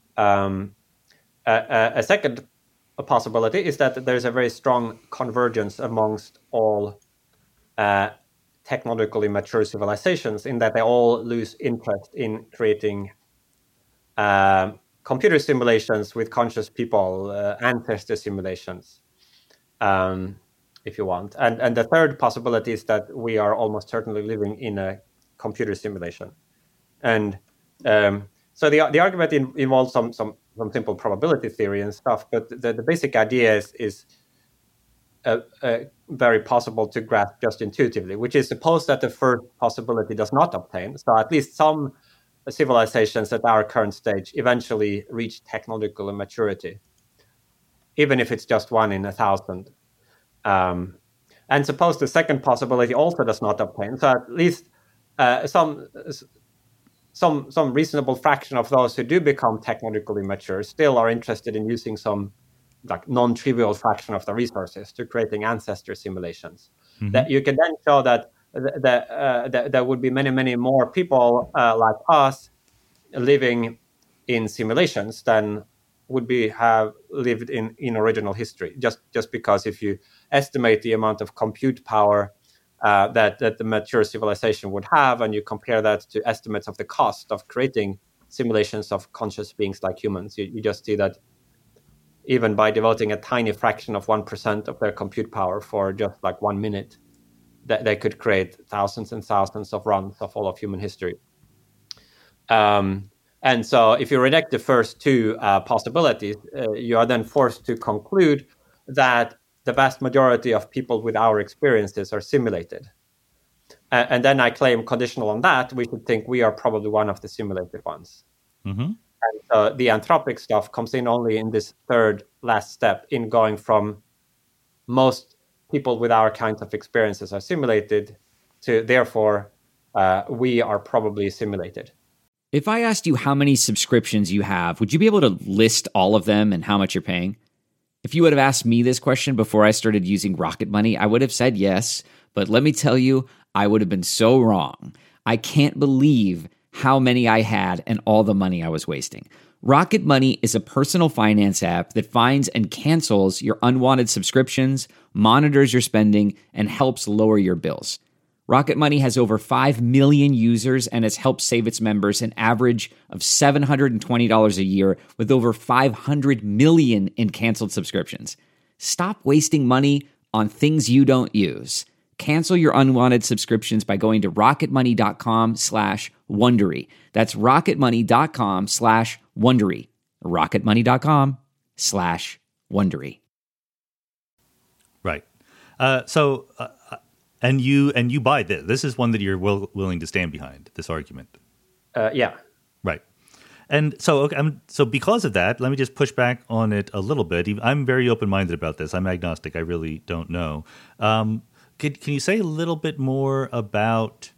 A second possibility is that there's a very strong convergence amongst all technologically mature civilizations in that they all lose interest in creating computer simulations with conscious people, ancestor simulations, if you want. And the third possibility is that we are almost certainly living in a computer simulation. And so the argument involves some simple probability theory and stuff, but the basic idea is very possible to grasp just intuitively, which is suppose that the first possibility does not obtain. So at least some civilizations at our current stage eventually reach technological maturity, even if it's just 1 in 1,000. And suppose the second possibility also does not obtain. So at least some reasonable fraction of those who do become technologically mature still are interested in using some like non-trivial fraction of the resources to creating ancestor simulations. Mm-hmm. That you can then show that there would be many more people like us living in simulations than would have lived in original history. Just because if you estimate the amount of compute power that the mature civilization would have, and you compare that to estimates of the cost of creating simulations of conscious beings like humans, you just see that even by devoting a tiny fraction of 1% of their compute power for just like 1 minute, that they could create thousands and thousands of runs of all of human history. And so if you reject the first two possibilities, you are then forced to conclude that the vast majority of people with our experiences are simulated. And then I claim, conditional on that, we should think we are probably one of the simulated ones. Mm-hmm. And the anthropic stuff comes in only in this third last step in going from most people with our kinds of experiences are simulated to therefore we are probably simulated. If I asked you how many subscriptions you have, would you be able to list all of them and how much you're paying? If you would have asked me this question before I started using Rocket Money, I would have said yes, but let me tell you, I would have been so wrong. I can't believe how many I had and all the money I was wasting. Rocket Money is a personal finance app that finds and cancels your unwanted subscriptions, monitors your spending, and helps lower your bills. Rocket Money has over 5 million users and has helped save its members an average of $720 a year with over 500 million in canceled subscriptions. Stop wasting money on things you don't use. Cancel your unwanted subscriptions by going to rocketmoney.com/Wondery. That's rocketmoney.com/Wondery. rocketmoney.com/Wondery. Right. And you buy this. This is one that you're willing to stand behind, this argument. Yeah. Right. And so, so because of that, let me just push back on it a little bit. I'm very open-minded about this. I'm agnostic. I really don't know. Can you say a little bit more about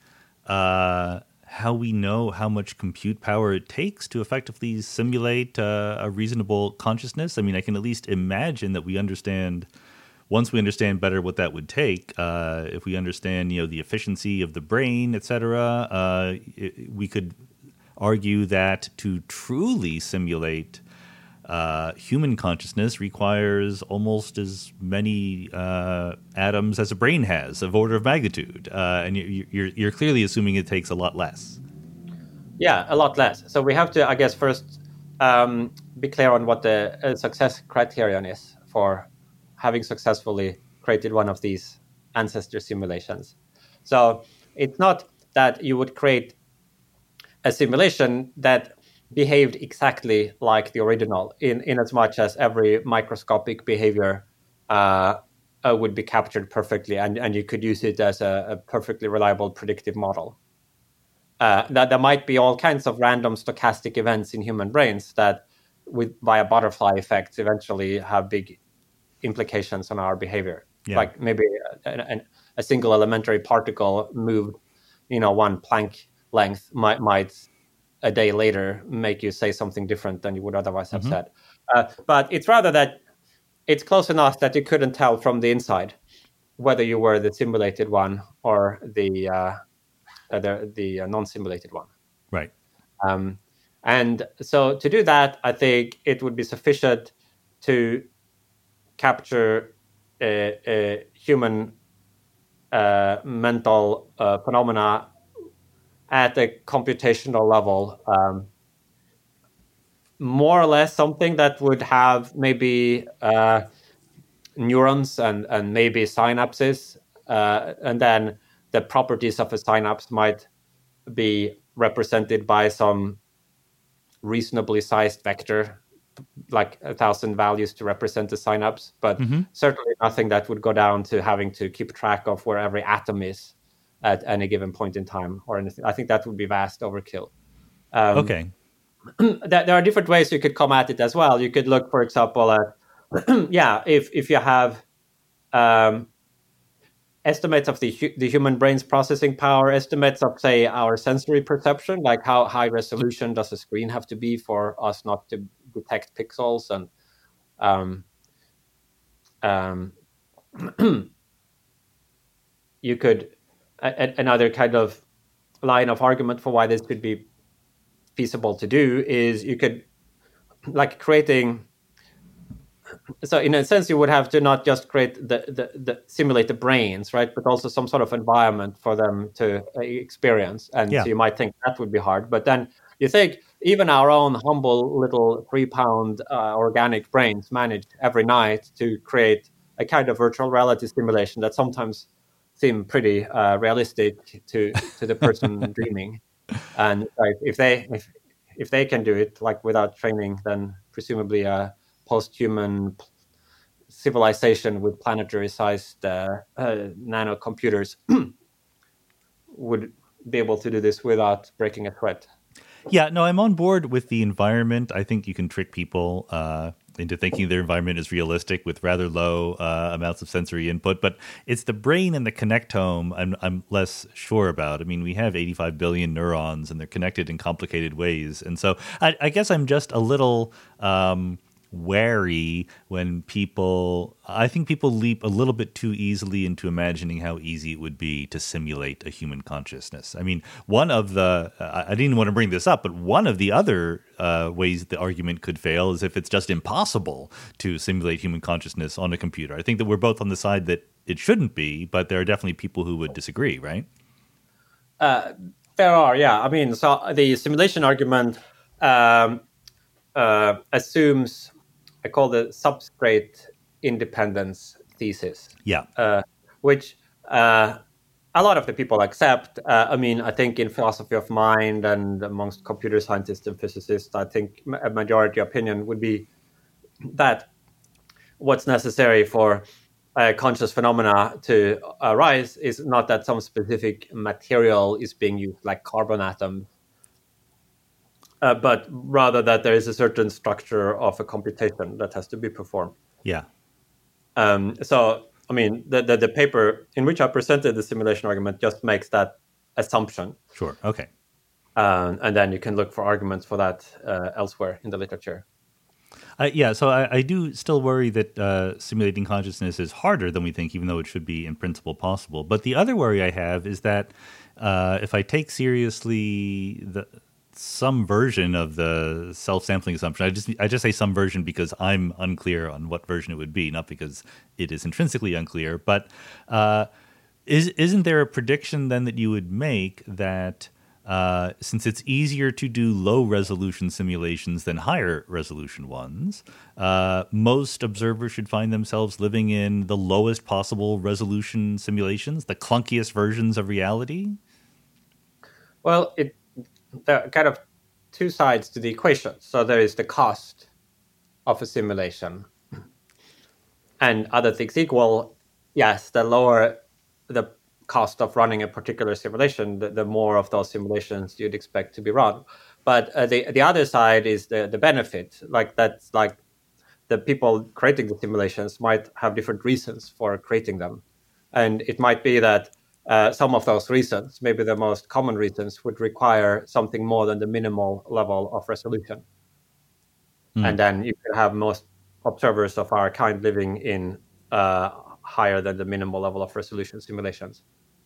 how we know how much compute power it takes to effectively simulate a reasonable consciousness? I mean, I can at least imagine that once we understand better what that would take, if we understand, the efficiency of the brain, et cetera, we could argue that to truly simulate human consciousness requires almost as many atoms as a brain has, of order of magnitude. And you're clearly assuming it takes a lot less. Yeah, a lot less. So we have to, I guess, first be clear on what the success criterion is for having successfully created one of these ancestor simulations. So it's not that you would create a simulation that behaved exactly like the original in as much as every microscopic behavior would be captured perfectly and you could use it as a perfectly reliable predictive model. That there might be all kinds of random stochastic events in human brains that via butterfly effects eventually have big implications on our behavior. Yeah. Like maybe a single elementary particle moved, 1 Planck length might a day later make you say something different than you would otherwise have said. But it's rather that it's close enough that you couldn't tell from the inside whether you were the simulated one or the non-simulated one. Right. And so to do that, I think it would be sufficient to capture a human mental phenomena at a computational level, more or less something that would have maybe neurons and maybe synapses, and then the properties of a synapse might be represented by some reasonably sized vector, like 1,000 values to represent the synapse, but certainly nothing that would go down to having to keep track of where every atom is at any given point in time or anything. I think that would be vast overkill. Okay. There are different ways you could come at it as well. You could look, for example, at if you have estimates of the human brain's processing power, estimates of, say, our sensory perception, like how high resolution does a screen have to be for us not to detect pixels, and you could another kind of line of argument for why this could be feasible to do is you could like creating. So in a sense, you would have to not just create the simulate the brains, right, but also some sort of environment for them to experience. And so you might think that would be hard, but then you think even our own humble little 3-pound organic brains manage every night to create a kind of virtual reality simulation that sometimes seem pretty realistic to the person dreaming. And if they can do it like without training, then presumably post-human civilization with planetary-sized nanocomputers would be able to do this without breaking a sweat. Yeah, no, I'm on board with the environment. I think you can trick people into thinking their environment is realistic with rather low amounts of sensory input. But it's the brain and the connectome I'm less sure about. I mean, we have 85 billion neurons, and they're connected in complicated ways. And so I guess I'm just a little wary when I think people leap a little bit too easily into imagining how easy it would be to simulate a human consciousness. I mean, one of the, I didn't want to bring this up, but one of the other ways the argument could fail is if it's just impossible to simulate human consciousness on a computer. I think that we're both on the side that it shouldn't be, but there are definitely people who would disagree, right? There are, yeah. I mean, so the simulation argument assumes, I call the substrate independence thesis. Yeah. Which a lot of the people accept. I mean, I think in philosophy of mind and amongst computer scientists and physicists, I think a majority opinion would be that what's necessary for conscious phenomena to arise is not that some specific material is being used, like carbon atoms, but rather that there is a certain structure of a computation that has to be performed. Yeah. So, I mean, the paper in which I presented the simulation argument just makes that assumption. Sure. Okay. And then you can look for arguments for that elsewhere in the literature. So I do still worry that simulating consciousness is harder than we think, even though it should be in principle possible. But the other worry I have is that if I take seriously some version of the self-sampling assumption. I just say some version because I'm unclear on what version it would be, not because it is intrinsically unclear. But isn't there a prediction then that you would make that since it's easier to do low-resolution simulations than higher-resolution ones, most observers should find themselves living in the lowest possible resolution simulations, the clunkiest versions of reality? Well, there are kind of two sides to the equation. So there is the cost of a simulation. And other things equal, yes, the lower the cost of running a particular simulation, the more of those simulations you'd expect to be run. But the other side is the benefit. Like that's like the people creating the simulations might have different reasons for creating them. And it might be that some of those reasons, maybe the most common reasons, would require something more than the minimal level of resolution. And then you could have most observers of our kind living in higher than the minimal level of resolution simulations.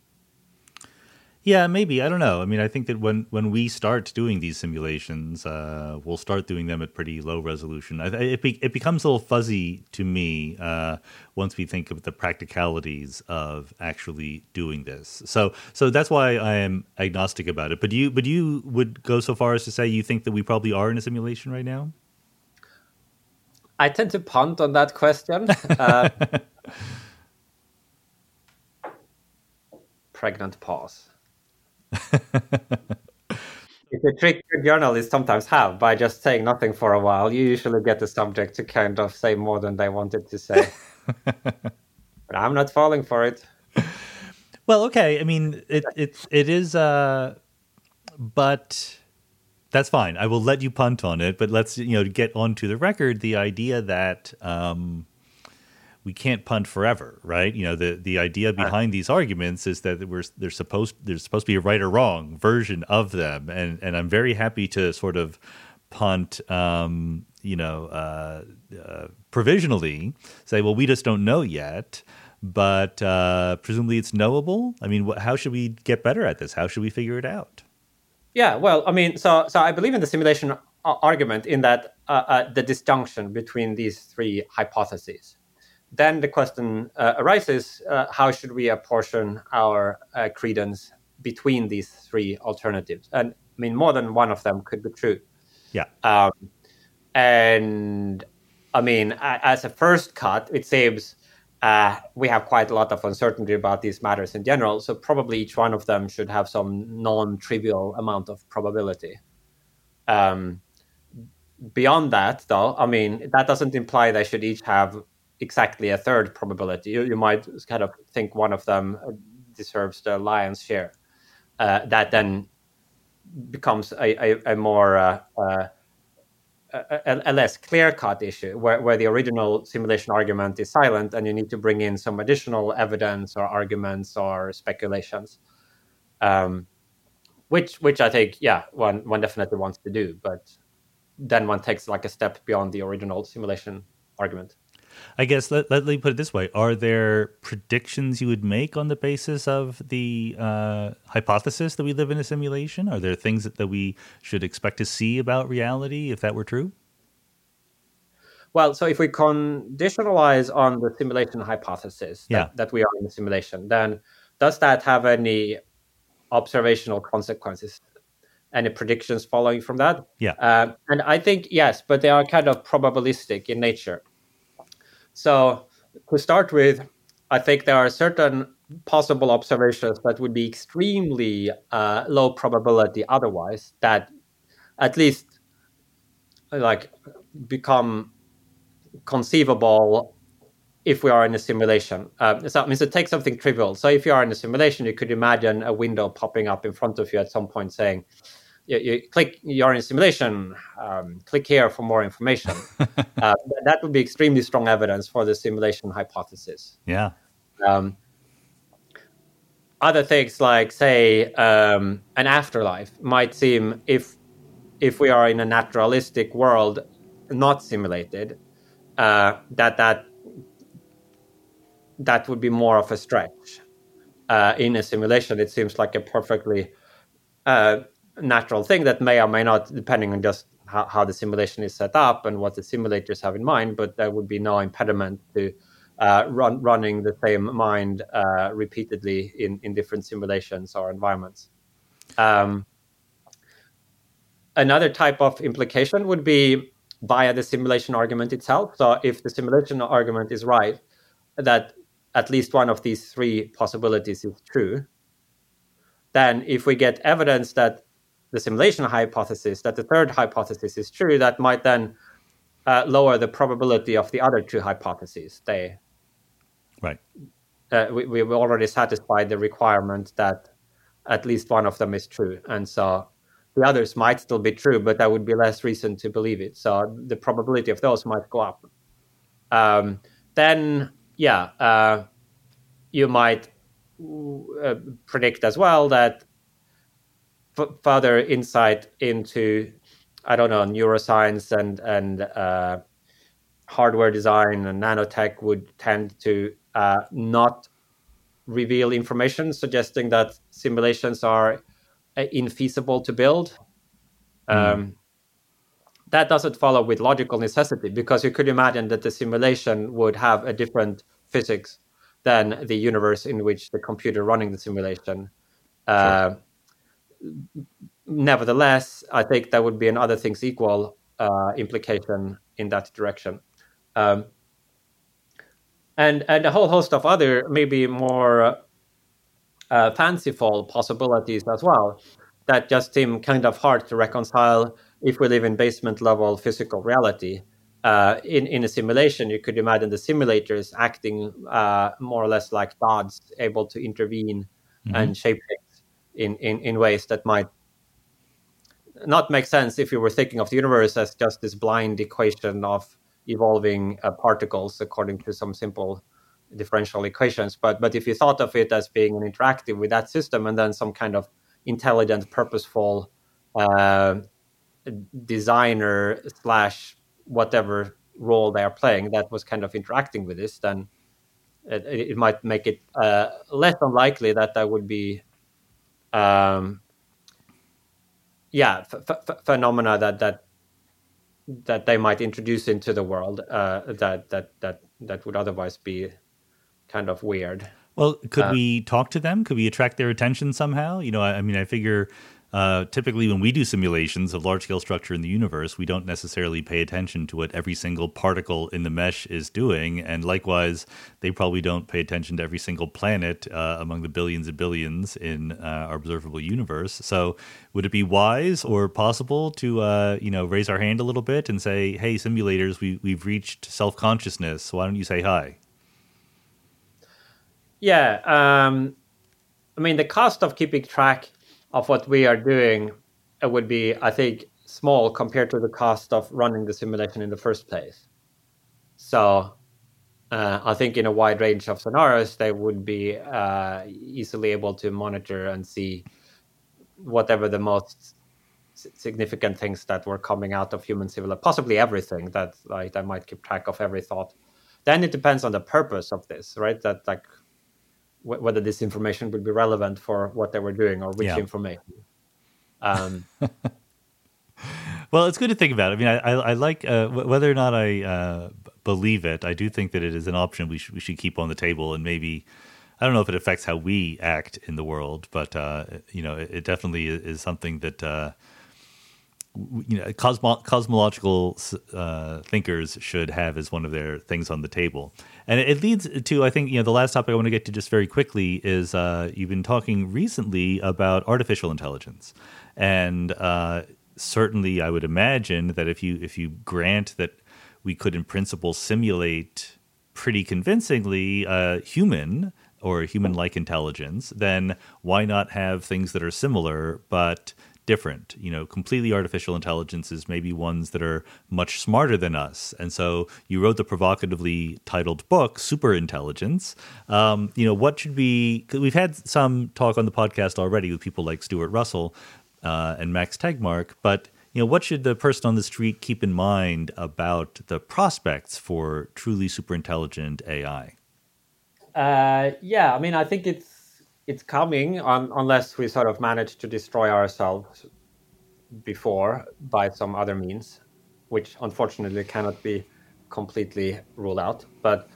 Yeah, maybe. I don't know. I mean, I think that when we start doing these simulations, we'll start doing them at pretty low resolution. It becomes a little fuzzy to me once we think of the practicalities of actually doing this. So that's why I am agnostic about it. But you would go so far as to say you think that we probably are in a simulation right now? I tend to punt on that question. Pregnant pause. It's a trick journalists sometimes have by just saying nothing for a while. You usually get the subject to kind of say more than they wanted to say. But I'm not falling for it. Well, okay. I mean, it is, but that's fine. I will let you punt on it. But let's get onto the record the idea that we can't punt forever, right? The idea behind these arguments is that there's supposed to be a right or wrong version of them, and I'm very happy to sort of punt, provisionally say, well, we just don't know yet. But presumably it's knowable. I mean, how should we get better at this? How should we figure it out? Yeah, well, I mean, so I believe in the simulation argument in that the disjunction between these three hypotheses. Then the question arises, how should we apportion our credence between these three alternatives? And I mean, more than one of them could be true. Yeah. And I mean, as a first cut, it seems we have quite a lot of uncertainty about these matters in general. So probably each one of them should have some non-trivial amount of probability. Beyond that, though, I mean, that doesn't imply they should each have exactly a third probability. You might kind of think one of them deserves the lion's share. That then becomes a more a less clear-cut issue where the original simulation argument is silent and you need to bring in some additional evidence or arguments or speculations, which I think, one definitely wants to do, but then one takes like a step beyond the original simulation argument. I guess let me put it this way. Are there predictions you would make on the basis of the hypothesis that we live in a simulation? Are there things that we should expect to see about reality if that were true? Well, so if we conditionalize on the simulation hypothesis that we are in a simulation, then does that have any observational consequences? Any predictions following from that? Yeah. And I think yes, but they are kind of probabilistic in nature. So to start with, I think there are certain possible observations that would be extremely low probability otherwise that at least like become conceivable if we are in a simulation. So it means to take something trivial. So if you are in a simulation, you could imagine a window popping up in front of you at some point saying, you're in a simulation, click here for more information. That would be extremely strong evidence for the simulation hypothesis. Yeah. Other things like, say, an afterlife might seem, if we are in a naturalistic world, not simulated, that would be more of a stretch. In a simulation, it seems like a perfectly natural thing that may or may not, depending on just how the simulation is set up and what the simulators have in mind, but there would be no impediment to running the same mind repeatedly in different simulations or environments. Another type of implication would be via the simulation argument itself. So if the simulation argument is right, that at least one of these three possibilities is true, then if we get evidence that the simulation hypothesis, that the third hypothesis is true, that might then lower the probability of the other two hypotheses. Right. We've already satisfied the requirement that at least one of them is true. And so the others might still be true, but there would be less reason to believe it. So the probability of those might go up. Then, you might predict as well that further insight into, neuroscience and hardware design and nanotech would tend to not reveal information, suggesting that simulations are infeasible to build. That doesn't follow with logical necessity, because you could imagine that the simulation would have a different physics than the universe in which the computer running the simulation. Sure. Nevertheless, I think there would be an other things equal implication in that direction. And a whole host of other, maybe more fanciful possibilities as well that just seem kind of hard to reconcile if we live in basement level physical reality. In a simulation, you could imagine the simulators acting more or less like gods, able to intervene and shape things in ways that might not make sense if you were thinking of the universe as just this blind equation of evolving particles according to some simple differential equations. But if you thought of it as being an interactive with that system and then some kind of intelligent, purposeful designer slash whatever role they are playing that was kind of interacting with this, then it might make it less unlikely that there would be phenomena that they might introduce into the world that would otherwise be kind of weird. Well, could we talk to them? Could we attract their attention somehow? I mean, I figure typically when we do simulations of large-scale structure in the universe, we don't necessarily pay attention to what every single particle in the mesh is doing. And likewise, they probably don't pay attention to every single planet among the billions and billions in our observable universe. So would it be wise or possible to, raise our hand a little bit and say, hey, simulators, we've reached self-consciousness. Why don't you say hi? Yeah. I mean, the cost of keeping track of what we are doing would be, I think, small compared to the cost of running the simulation in the first place. So I think in a wide range of scenarios, they would be easily able to monitor and see whatever the most significant things that were coming out of human civilization, possibly everything that I might keep track of every thought. Then it depends on the purpose of this, right? That whether this information would be relevant for what they were doing or which information. Well, it's good to think about. I mean, I like whether or not I believe it. I do think that it is an option we should keep on the table, and maybe I don't know if it affects how we act in the world, but it definitely is something that cosmological thinkers should have as one of their things on the table. And it leads to, I think, the last topic I want to get to just very quickly is you've been talking recently about artificial intelligence. And certainly I would imagine that if you grant that we could in principle simulate pretty convincingly human or human-like intelligence, then why not have things that are similar but different? Completely artificial intelligences, maybe ones that are much smarter than us. And so you wrote the provocatively titled book, Superintelligence. What should be, because we've had some talk on the podcast already with people like Stuart Russell and Max Tegmark, but what should the person on the street keep in mind about the prospects for truly superintelligent AI? I mean, I think it's coming unless we sort of manage to destroy ourselves before by some other means, which unfortunately cannot be completely ruled out. But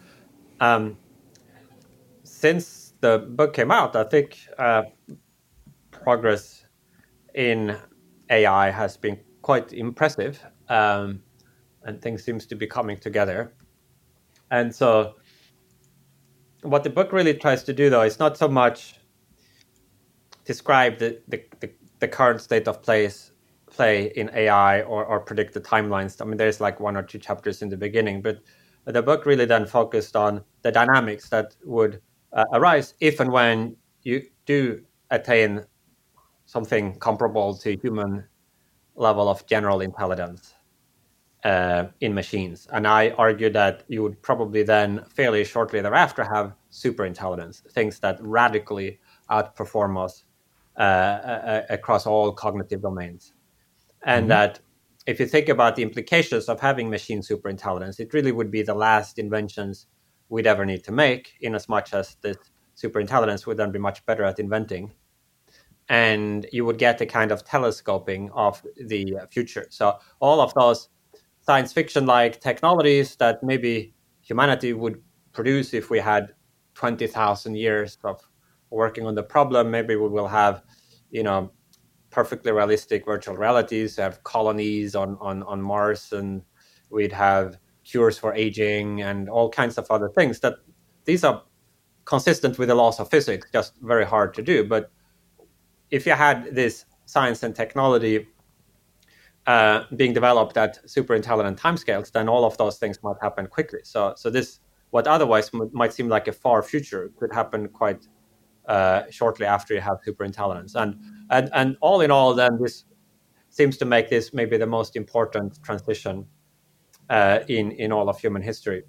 since the book came out, I think progress in AI has been quite impressive, and things seems to be coming together. And so what the book really tries to do, though, is not so much describe the current state of play in AI or predict the timelines. I mean, there's like 1 or 2 chapters in the beginning, but the book really then focused on the dynamics that would arise if and when you do attain something comparable to human level of general intelligence in machines. And I argue that you would probably then fairly shortly thereafter have superintelligence, things that radically outperform us across all cognitive domains. And that if you think about the implications of having machine superintelligence, it really would be the last inventions we'd ever need to make, in as much as this superintelligence would then be much better at inventing. And you would get a kind of telescoping of the future. So all of those science fiction-like technologies that maybe humanity would produce if we had 20,000 years of working on the problem, maybe we will have, perfectly realistic virtual realities, have colonies on Mars, and we'd have cures for aging and all kinds of other things. That these are consistent with the laws of physics, just very hard to do. But if you had this science and technology being developed at super intelligent timescales, then all of those things might happen quickly. So this, what otherwise might seem like a far future, could happen quite shortly after you have super intelligence. And all in all, then this seems to make this maybe the most important transition in all of human history.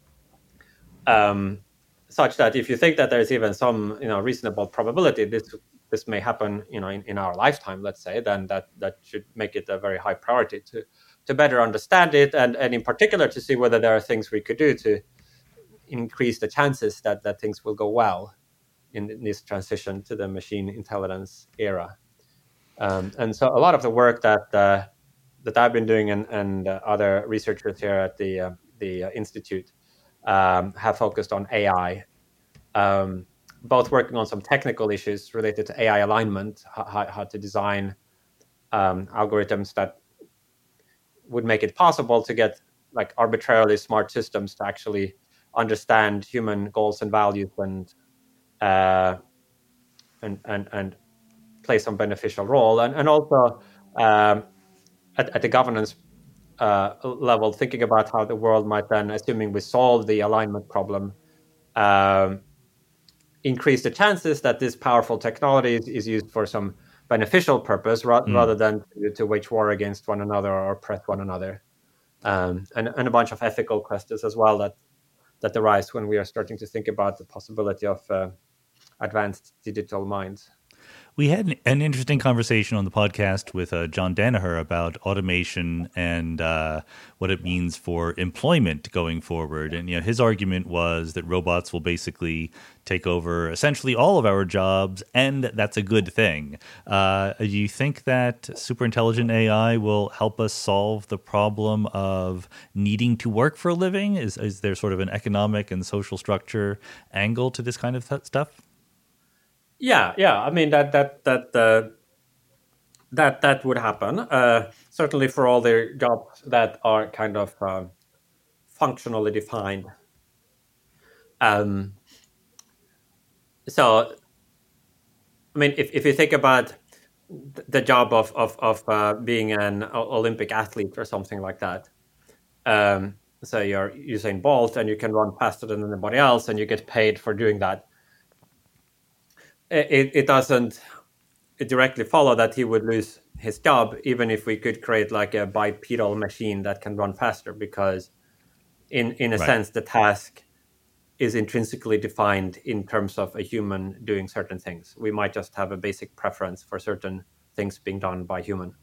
Such that if you think that there's even some reasonable probability this may happen in our lifetime, let's say, then that should make it a very high priority to better understand it, and in particular to see whether there are things we could do to increase the chances that things will go well in this transition to the machine intelligence era. And so a lot of the work that I've been doing and other researchers here at the Institute have focused on AI, both working on some technical issues related to AI alignment, how to design algorithms that would make it possible to get like arbitrarily smart systems to actually understand human goals and values and play some beneficial role, and also at the governance level, thinking about how the world might then, assuming we solve the alignment problem, increase the chances that this powerful technology is used for some beneficial purpose rather than to wage war against one another or oppress one another, and a bunch of ethical questions as well that arise when we are starting to think about the possibility of advanced digital minds. We had an interesting conversation on the podcast with John Danaher about automation and what it means for employment going forward. And his argument was that robots will basically take over essentially all of our jobs, and that's a good thing. Do you think that superintelligent AI will help us solve the problem of needing to work for a living? Is there sort of an economic and social structure angle to this kind of stuff? Yeah. I mean that would happen. Certainly for all the jobs that are kind of functionally defined. So, I mean, if you think about the job of being an Olympic athlete or something like that, so you're Usain Bolt and you can run faster than anybody else, and you get paid for doing that. It doesn't directly follow that he would lose his job, even if we could create like a bipedal machine that can run faster, because in a sense the task is intrinsically defined in terms of a human doing certain things. We might just have a basic preference for certain things being done by human.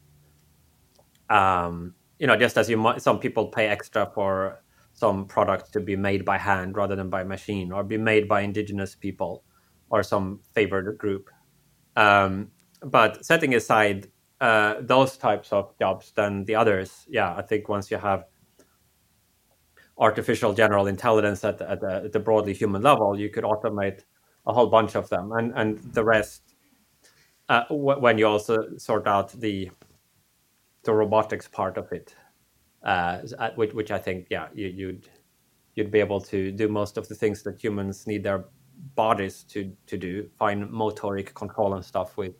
Just as some people pay extra for some products to be made by hand rather than by machine, or be made by indigenous people or some favored group. But setting aside those types of jobs, then the others, I think once you have artificial general intelligence at the broadly human level, you could automate a whole bunch of them, and the rest, when you also sort out the robotics part of it, which I think, you'd be able to do most of the things that humans need their bodies to do, fine motoric control and stuff with.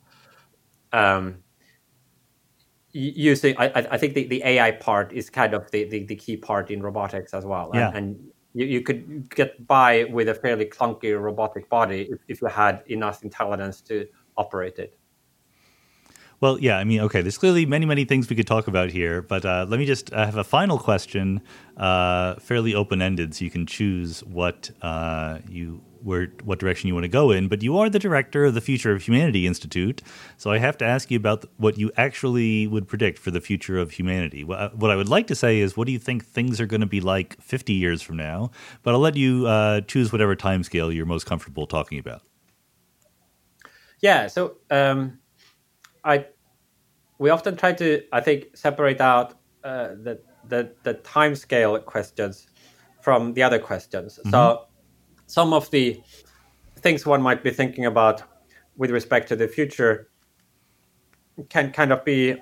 Using, I think the AI part is kind of the key part in robotics as well. Yeah. And you could get by with a fairly clunky robotic body if you had enough intelligence to operate it. Well, yeah, I mean, okay, there's clearly many, many things we could talk about here, but let me just have a final question, fairly open-ended, so you can choose what direction you want to go in. But you are the director of the Future of Humanity Institute, so I have to ask you about what you actually would predict for the future of humanity. What I would like to say is, what do you think things are going to be like 50 years from now? But I'll let you choose whatever timescale you're most comfortable talking about. Yeah, so we often try to, I think, separate out the time scale questions from the other questions. Mm-hmm. So some of the things one might be thinking about with respect to the future can kind of be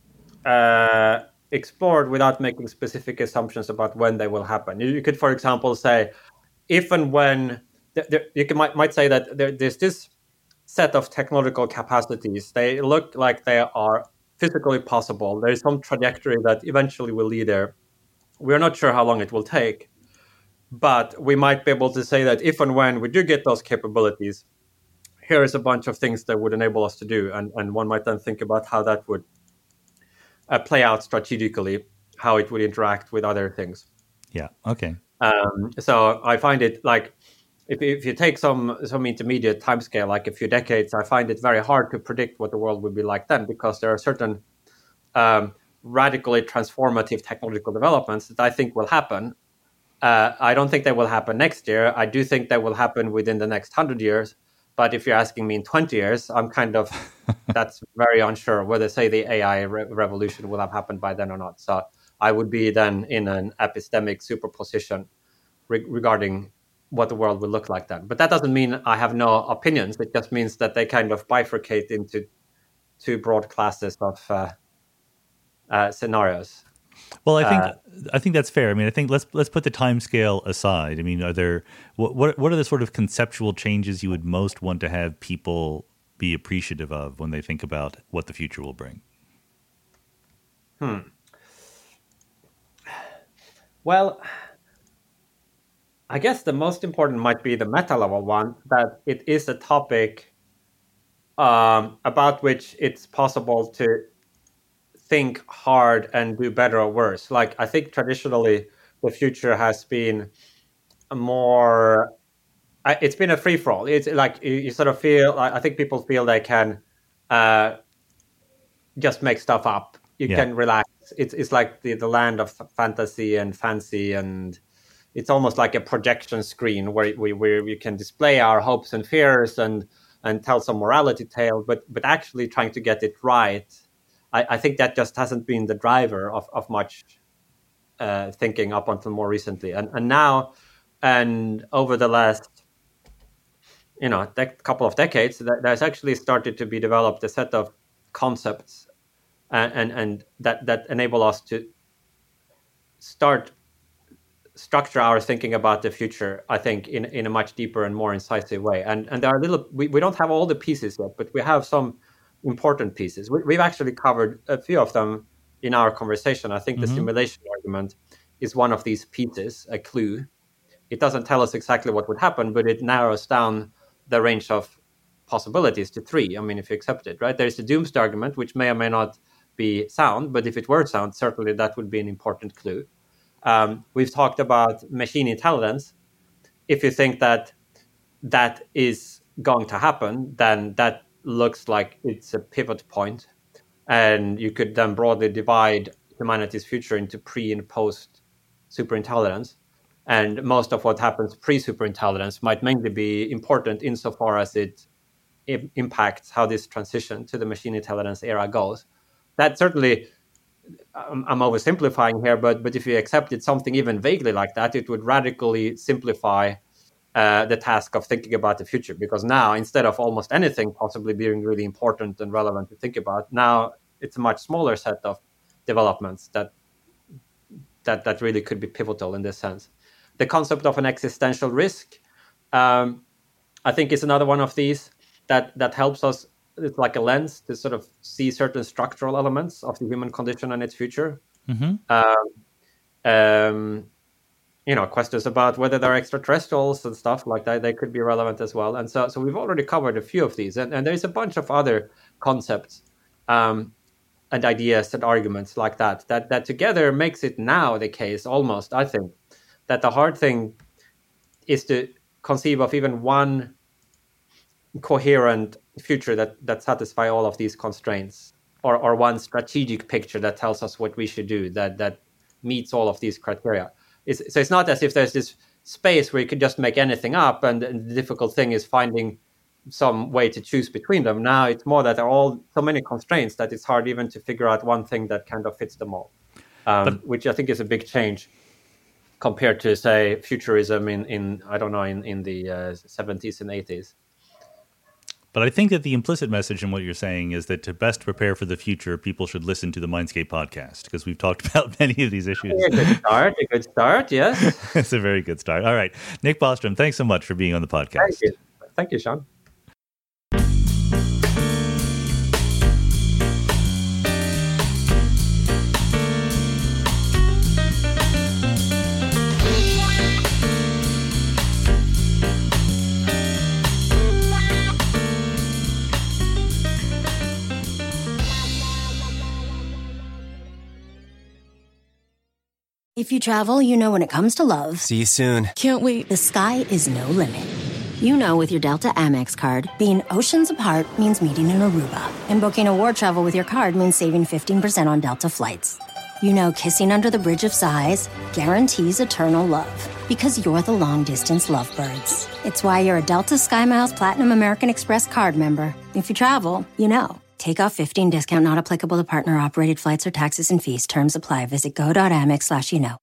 explored without making specific assumptions about when they will happen. You could, for example, say, if and when might say that there's this set of technological capacities. They look like they are physically possible. There is some trajectory that eventually will lead there. We're not sure how long it will take, but we might be able to say that if and when we do get those capabilities, here is a bunch of things that would enable us to do. And one might then think about how that would play out strategically, how it would interact with other things. Yeah. Okay. So I find it like, if you take some intermediate timescale, like a few decades, I find it very hard to predict what the world would be like then, because there are certain radically transformative technological developments that I think will happen. I don't think they will happen next year. I do think they will happen within the next 100 years. But if you're asking me in 20 years, I'm kind of, that's very unsure whether, say, the AI revolution will have happened by then or not. So I would be then in an epistemic superposition regarding what the world will look like then. But that doesn't mean I have no opinions. It just means that they kind of bifurcate into two broad classes of scenarios. Well, I think that's fair. I mean, I think let's put the time scale aside. I mean, are there what are the sort of conceptual changes you would most want to have people be appreciative of when they think about what the future will bring? Well, I guess the most important might be the meta level one, that it is a topic about which it's possible to think hard and do better or worse. Like, I think traditionally the future has been it's been a free for all. It's like you sort of feel, I think people feel they can just make stuff up. You can relax. It's like the land of fantasy and fancy, and it's almost like a projection screen where we can display our hopes and fears and tell some morality tale, but actually trying to get it right. I think that just hasn't been the driver of much thinking up until more recently. And now, and over the last, couple of decades, there's actually started to be developed a set of concepts and that enable us to structure our thinking about the future, I think, in a much deeper and more incisive way. And there are we don't have all the pieces yet, but we have some important pieces. We've actually covered a few of them in our conversation. I think the simulation argument is one of these pieces, a clue. It doesn't tell us exactly what would happen, but it narrows down the range of possibilities to 3. I mean, if you accept it, right? There's the doomsday argument, which may or may not be sound, but if it were sound, certainly that would be an important clue. We've talked about machine intelligence. If you think that is going to happen, then that looks like it's a pivot point, and you could then broadly divide humanity's future into pre and post superintelligence. And most of what happens pre-superintelligence might mainly be important insofar as it impacts how this transition to the machine intelligence era goes. That certainly, I'm oversimplifying here, but if you accepted something even vaguely like that, it would radically simplify the task of thinking about the future. Because now, instead of almost anything possibly being really important and relevant to think about, now it's a much smaller set of developments that really could be pivotal in this sense. The concept of an existential risk, I think, is another one of these that helps us. It's like a lens to sort of see certain structural elements of the human condition and its future. Questions about whether there are extraterrestrials and stuff like that, they could be relevant as well. And so we've already covered a few of these. And there's a bunch of other concepts and ideas and arguments like that together makes it now the case, almost, I think, that the hard thing is to conceive of even one coherent future that satisfy all of these constraints, or one strategic picture that tells us what we should do that meets all of these criteria. So it's not as if there's this space where you could just make anything up, and the difficult thing is finding some way to choose between them. Now it's more that there are all so many constraints that it's hard even to figure out one thing that kind of fits them all, which I think is a big change compared to, say, futurism in the 70s and 80s. But I think that the implicit message in what you're saying is that to best prepare for the future, people should listen to the Mindscape podcast, because we've talked about many of these issues. A good start, yes. It's a very good start. All right. Nick Bostrom, thanks so much for being on the podcast. Thank you, Sean. If you travel, you know when it comes to love. See you soon. Can't wait. The sky is no limit. You know with your Delta Amex card, being oceans apart means meeting in Aruba. And booking a war travel with your card means saving 15% on Delta flights. You know kissing under the Bridge of Sighs guarantees eternal love. Because you're the long-distance lovebirds. It's why you're a Delta SkyMiles Platinum American Express card member. If you travel, you know. Take off 15 discount not applicable to partner-operated flights or taxes and fees. Terms apply. Visit go.amex/you know.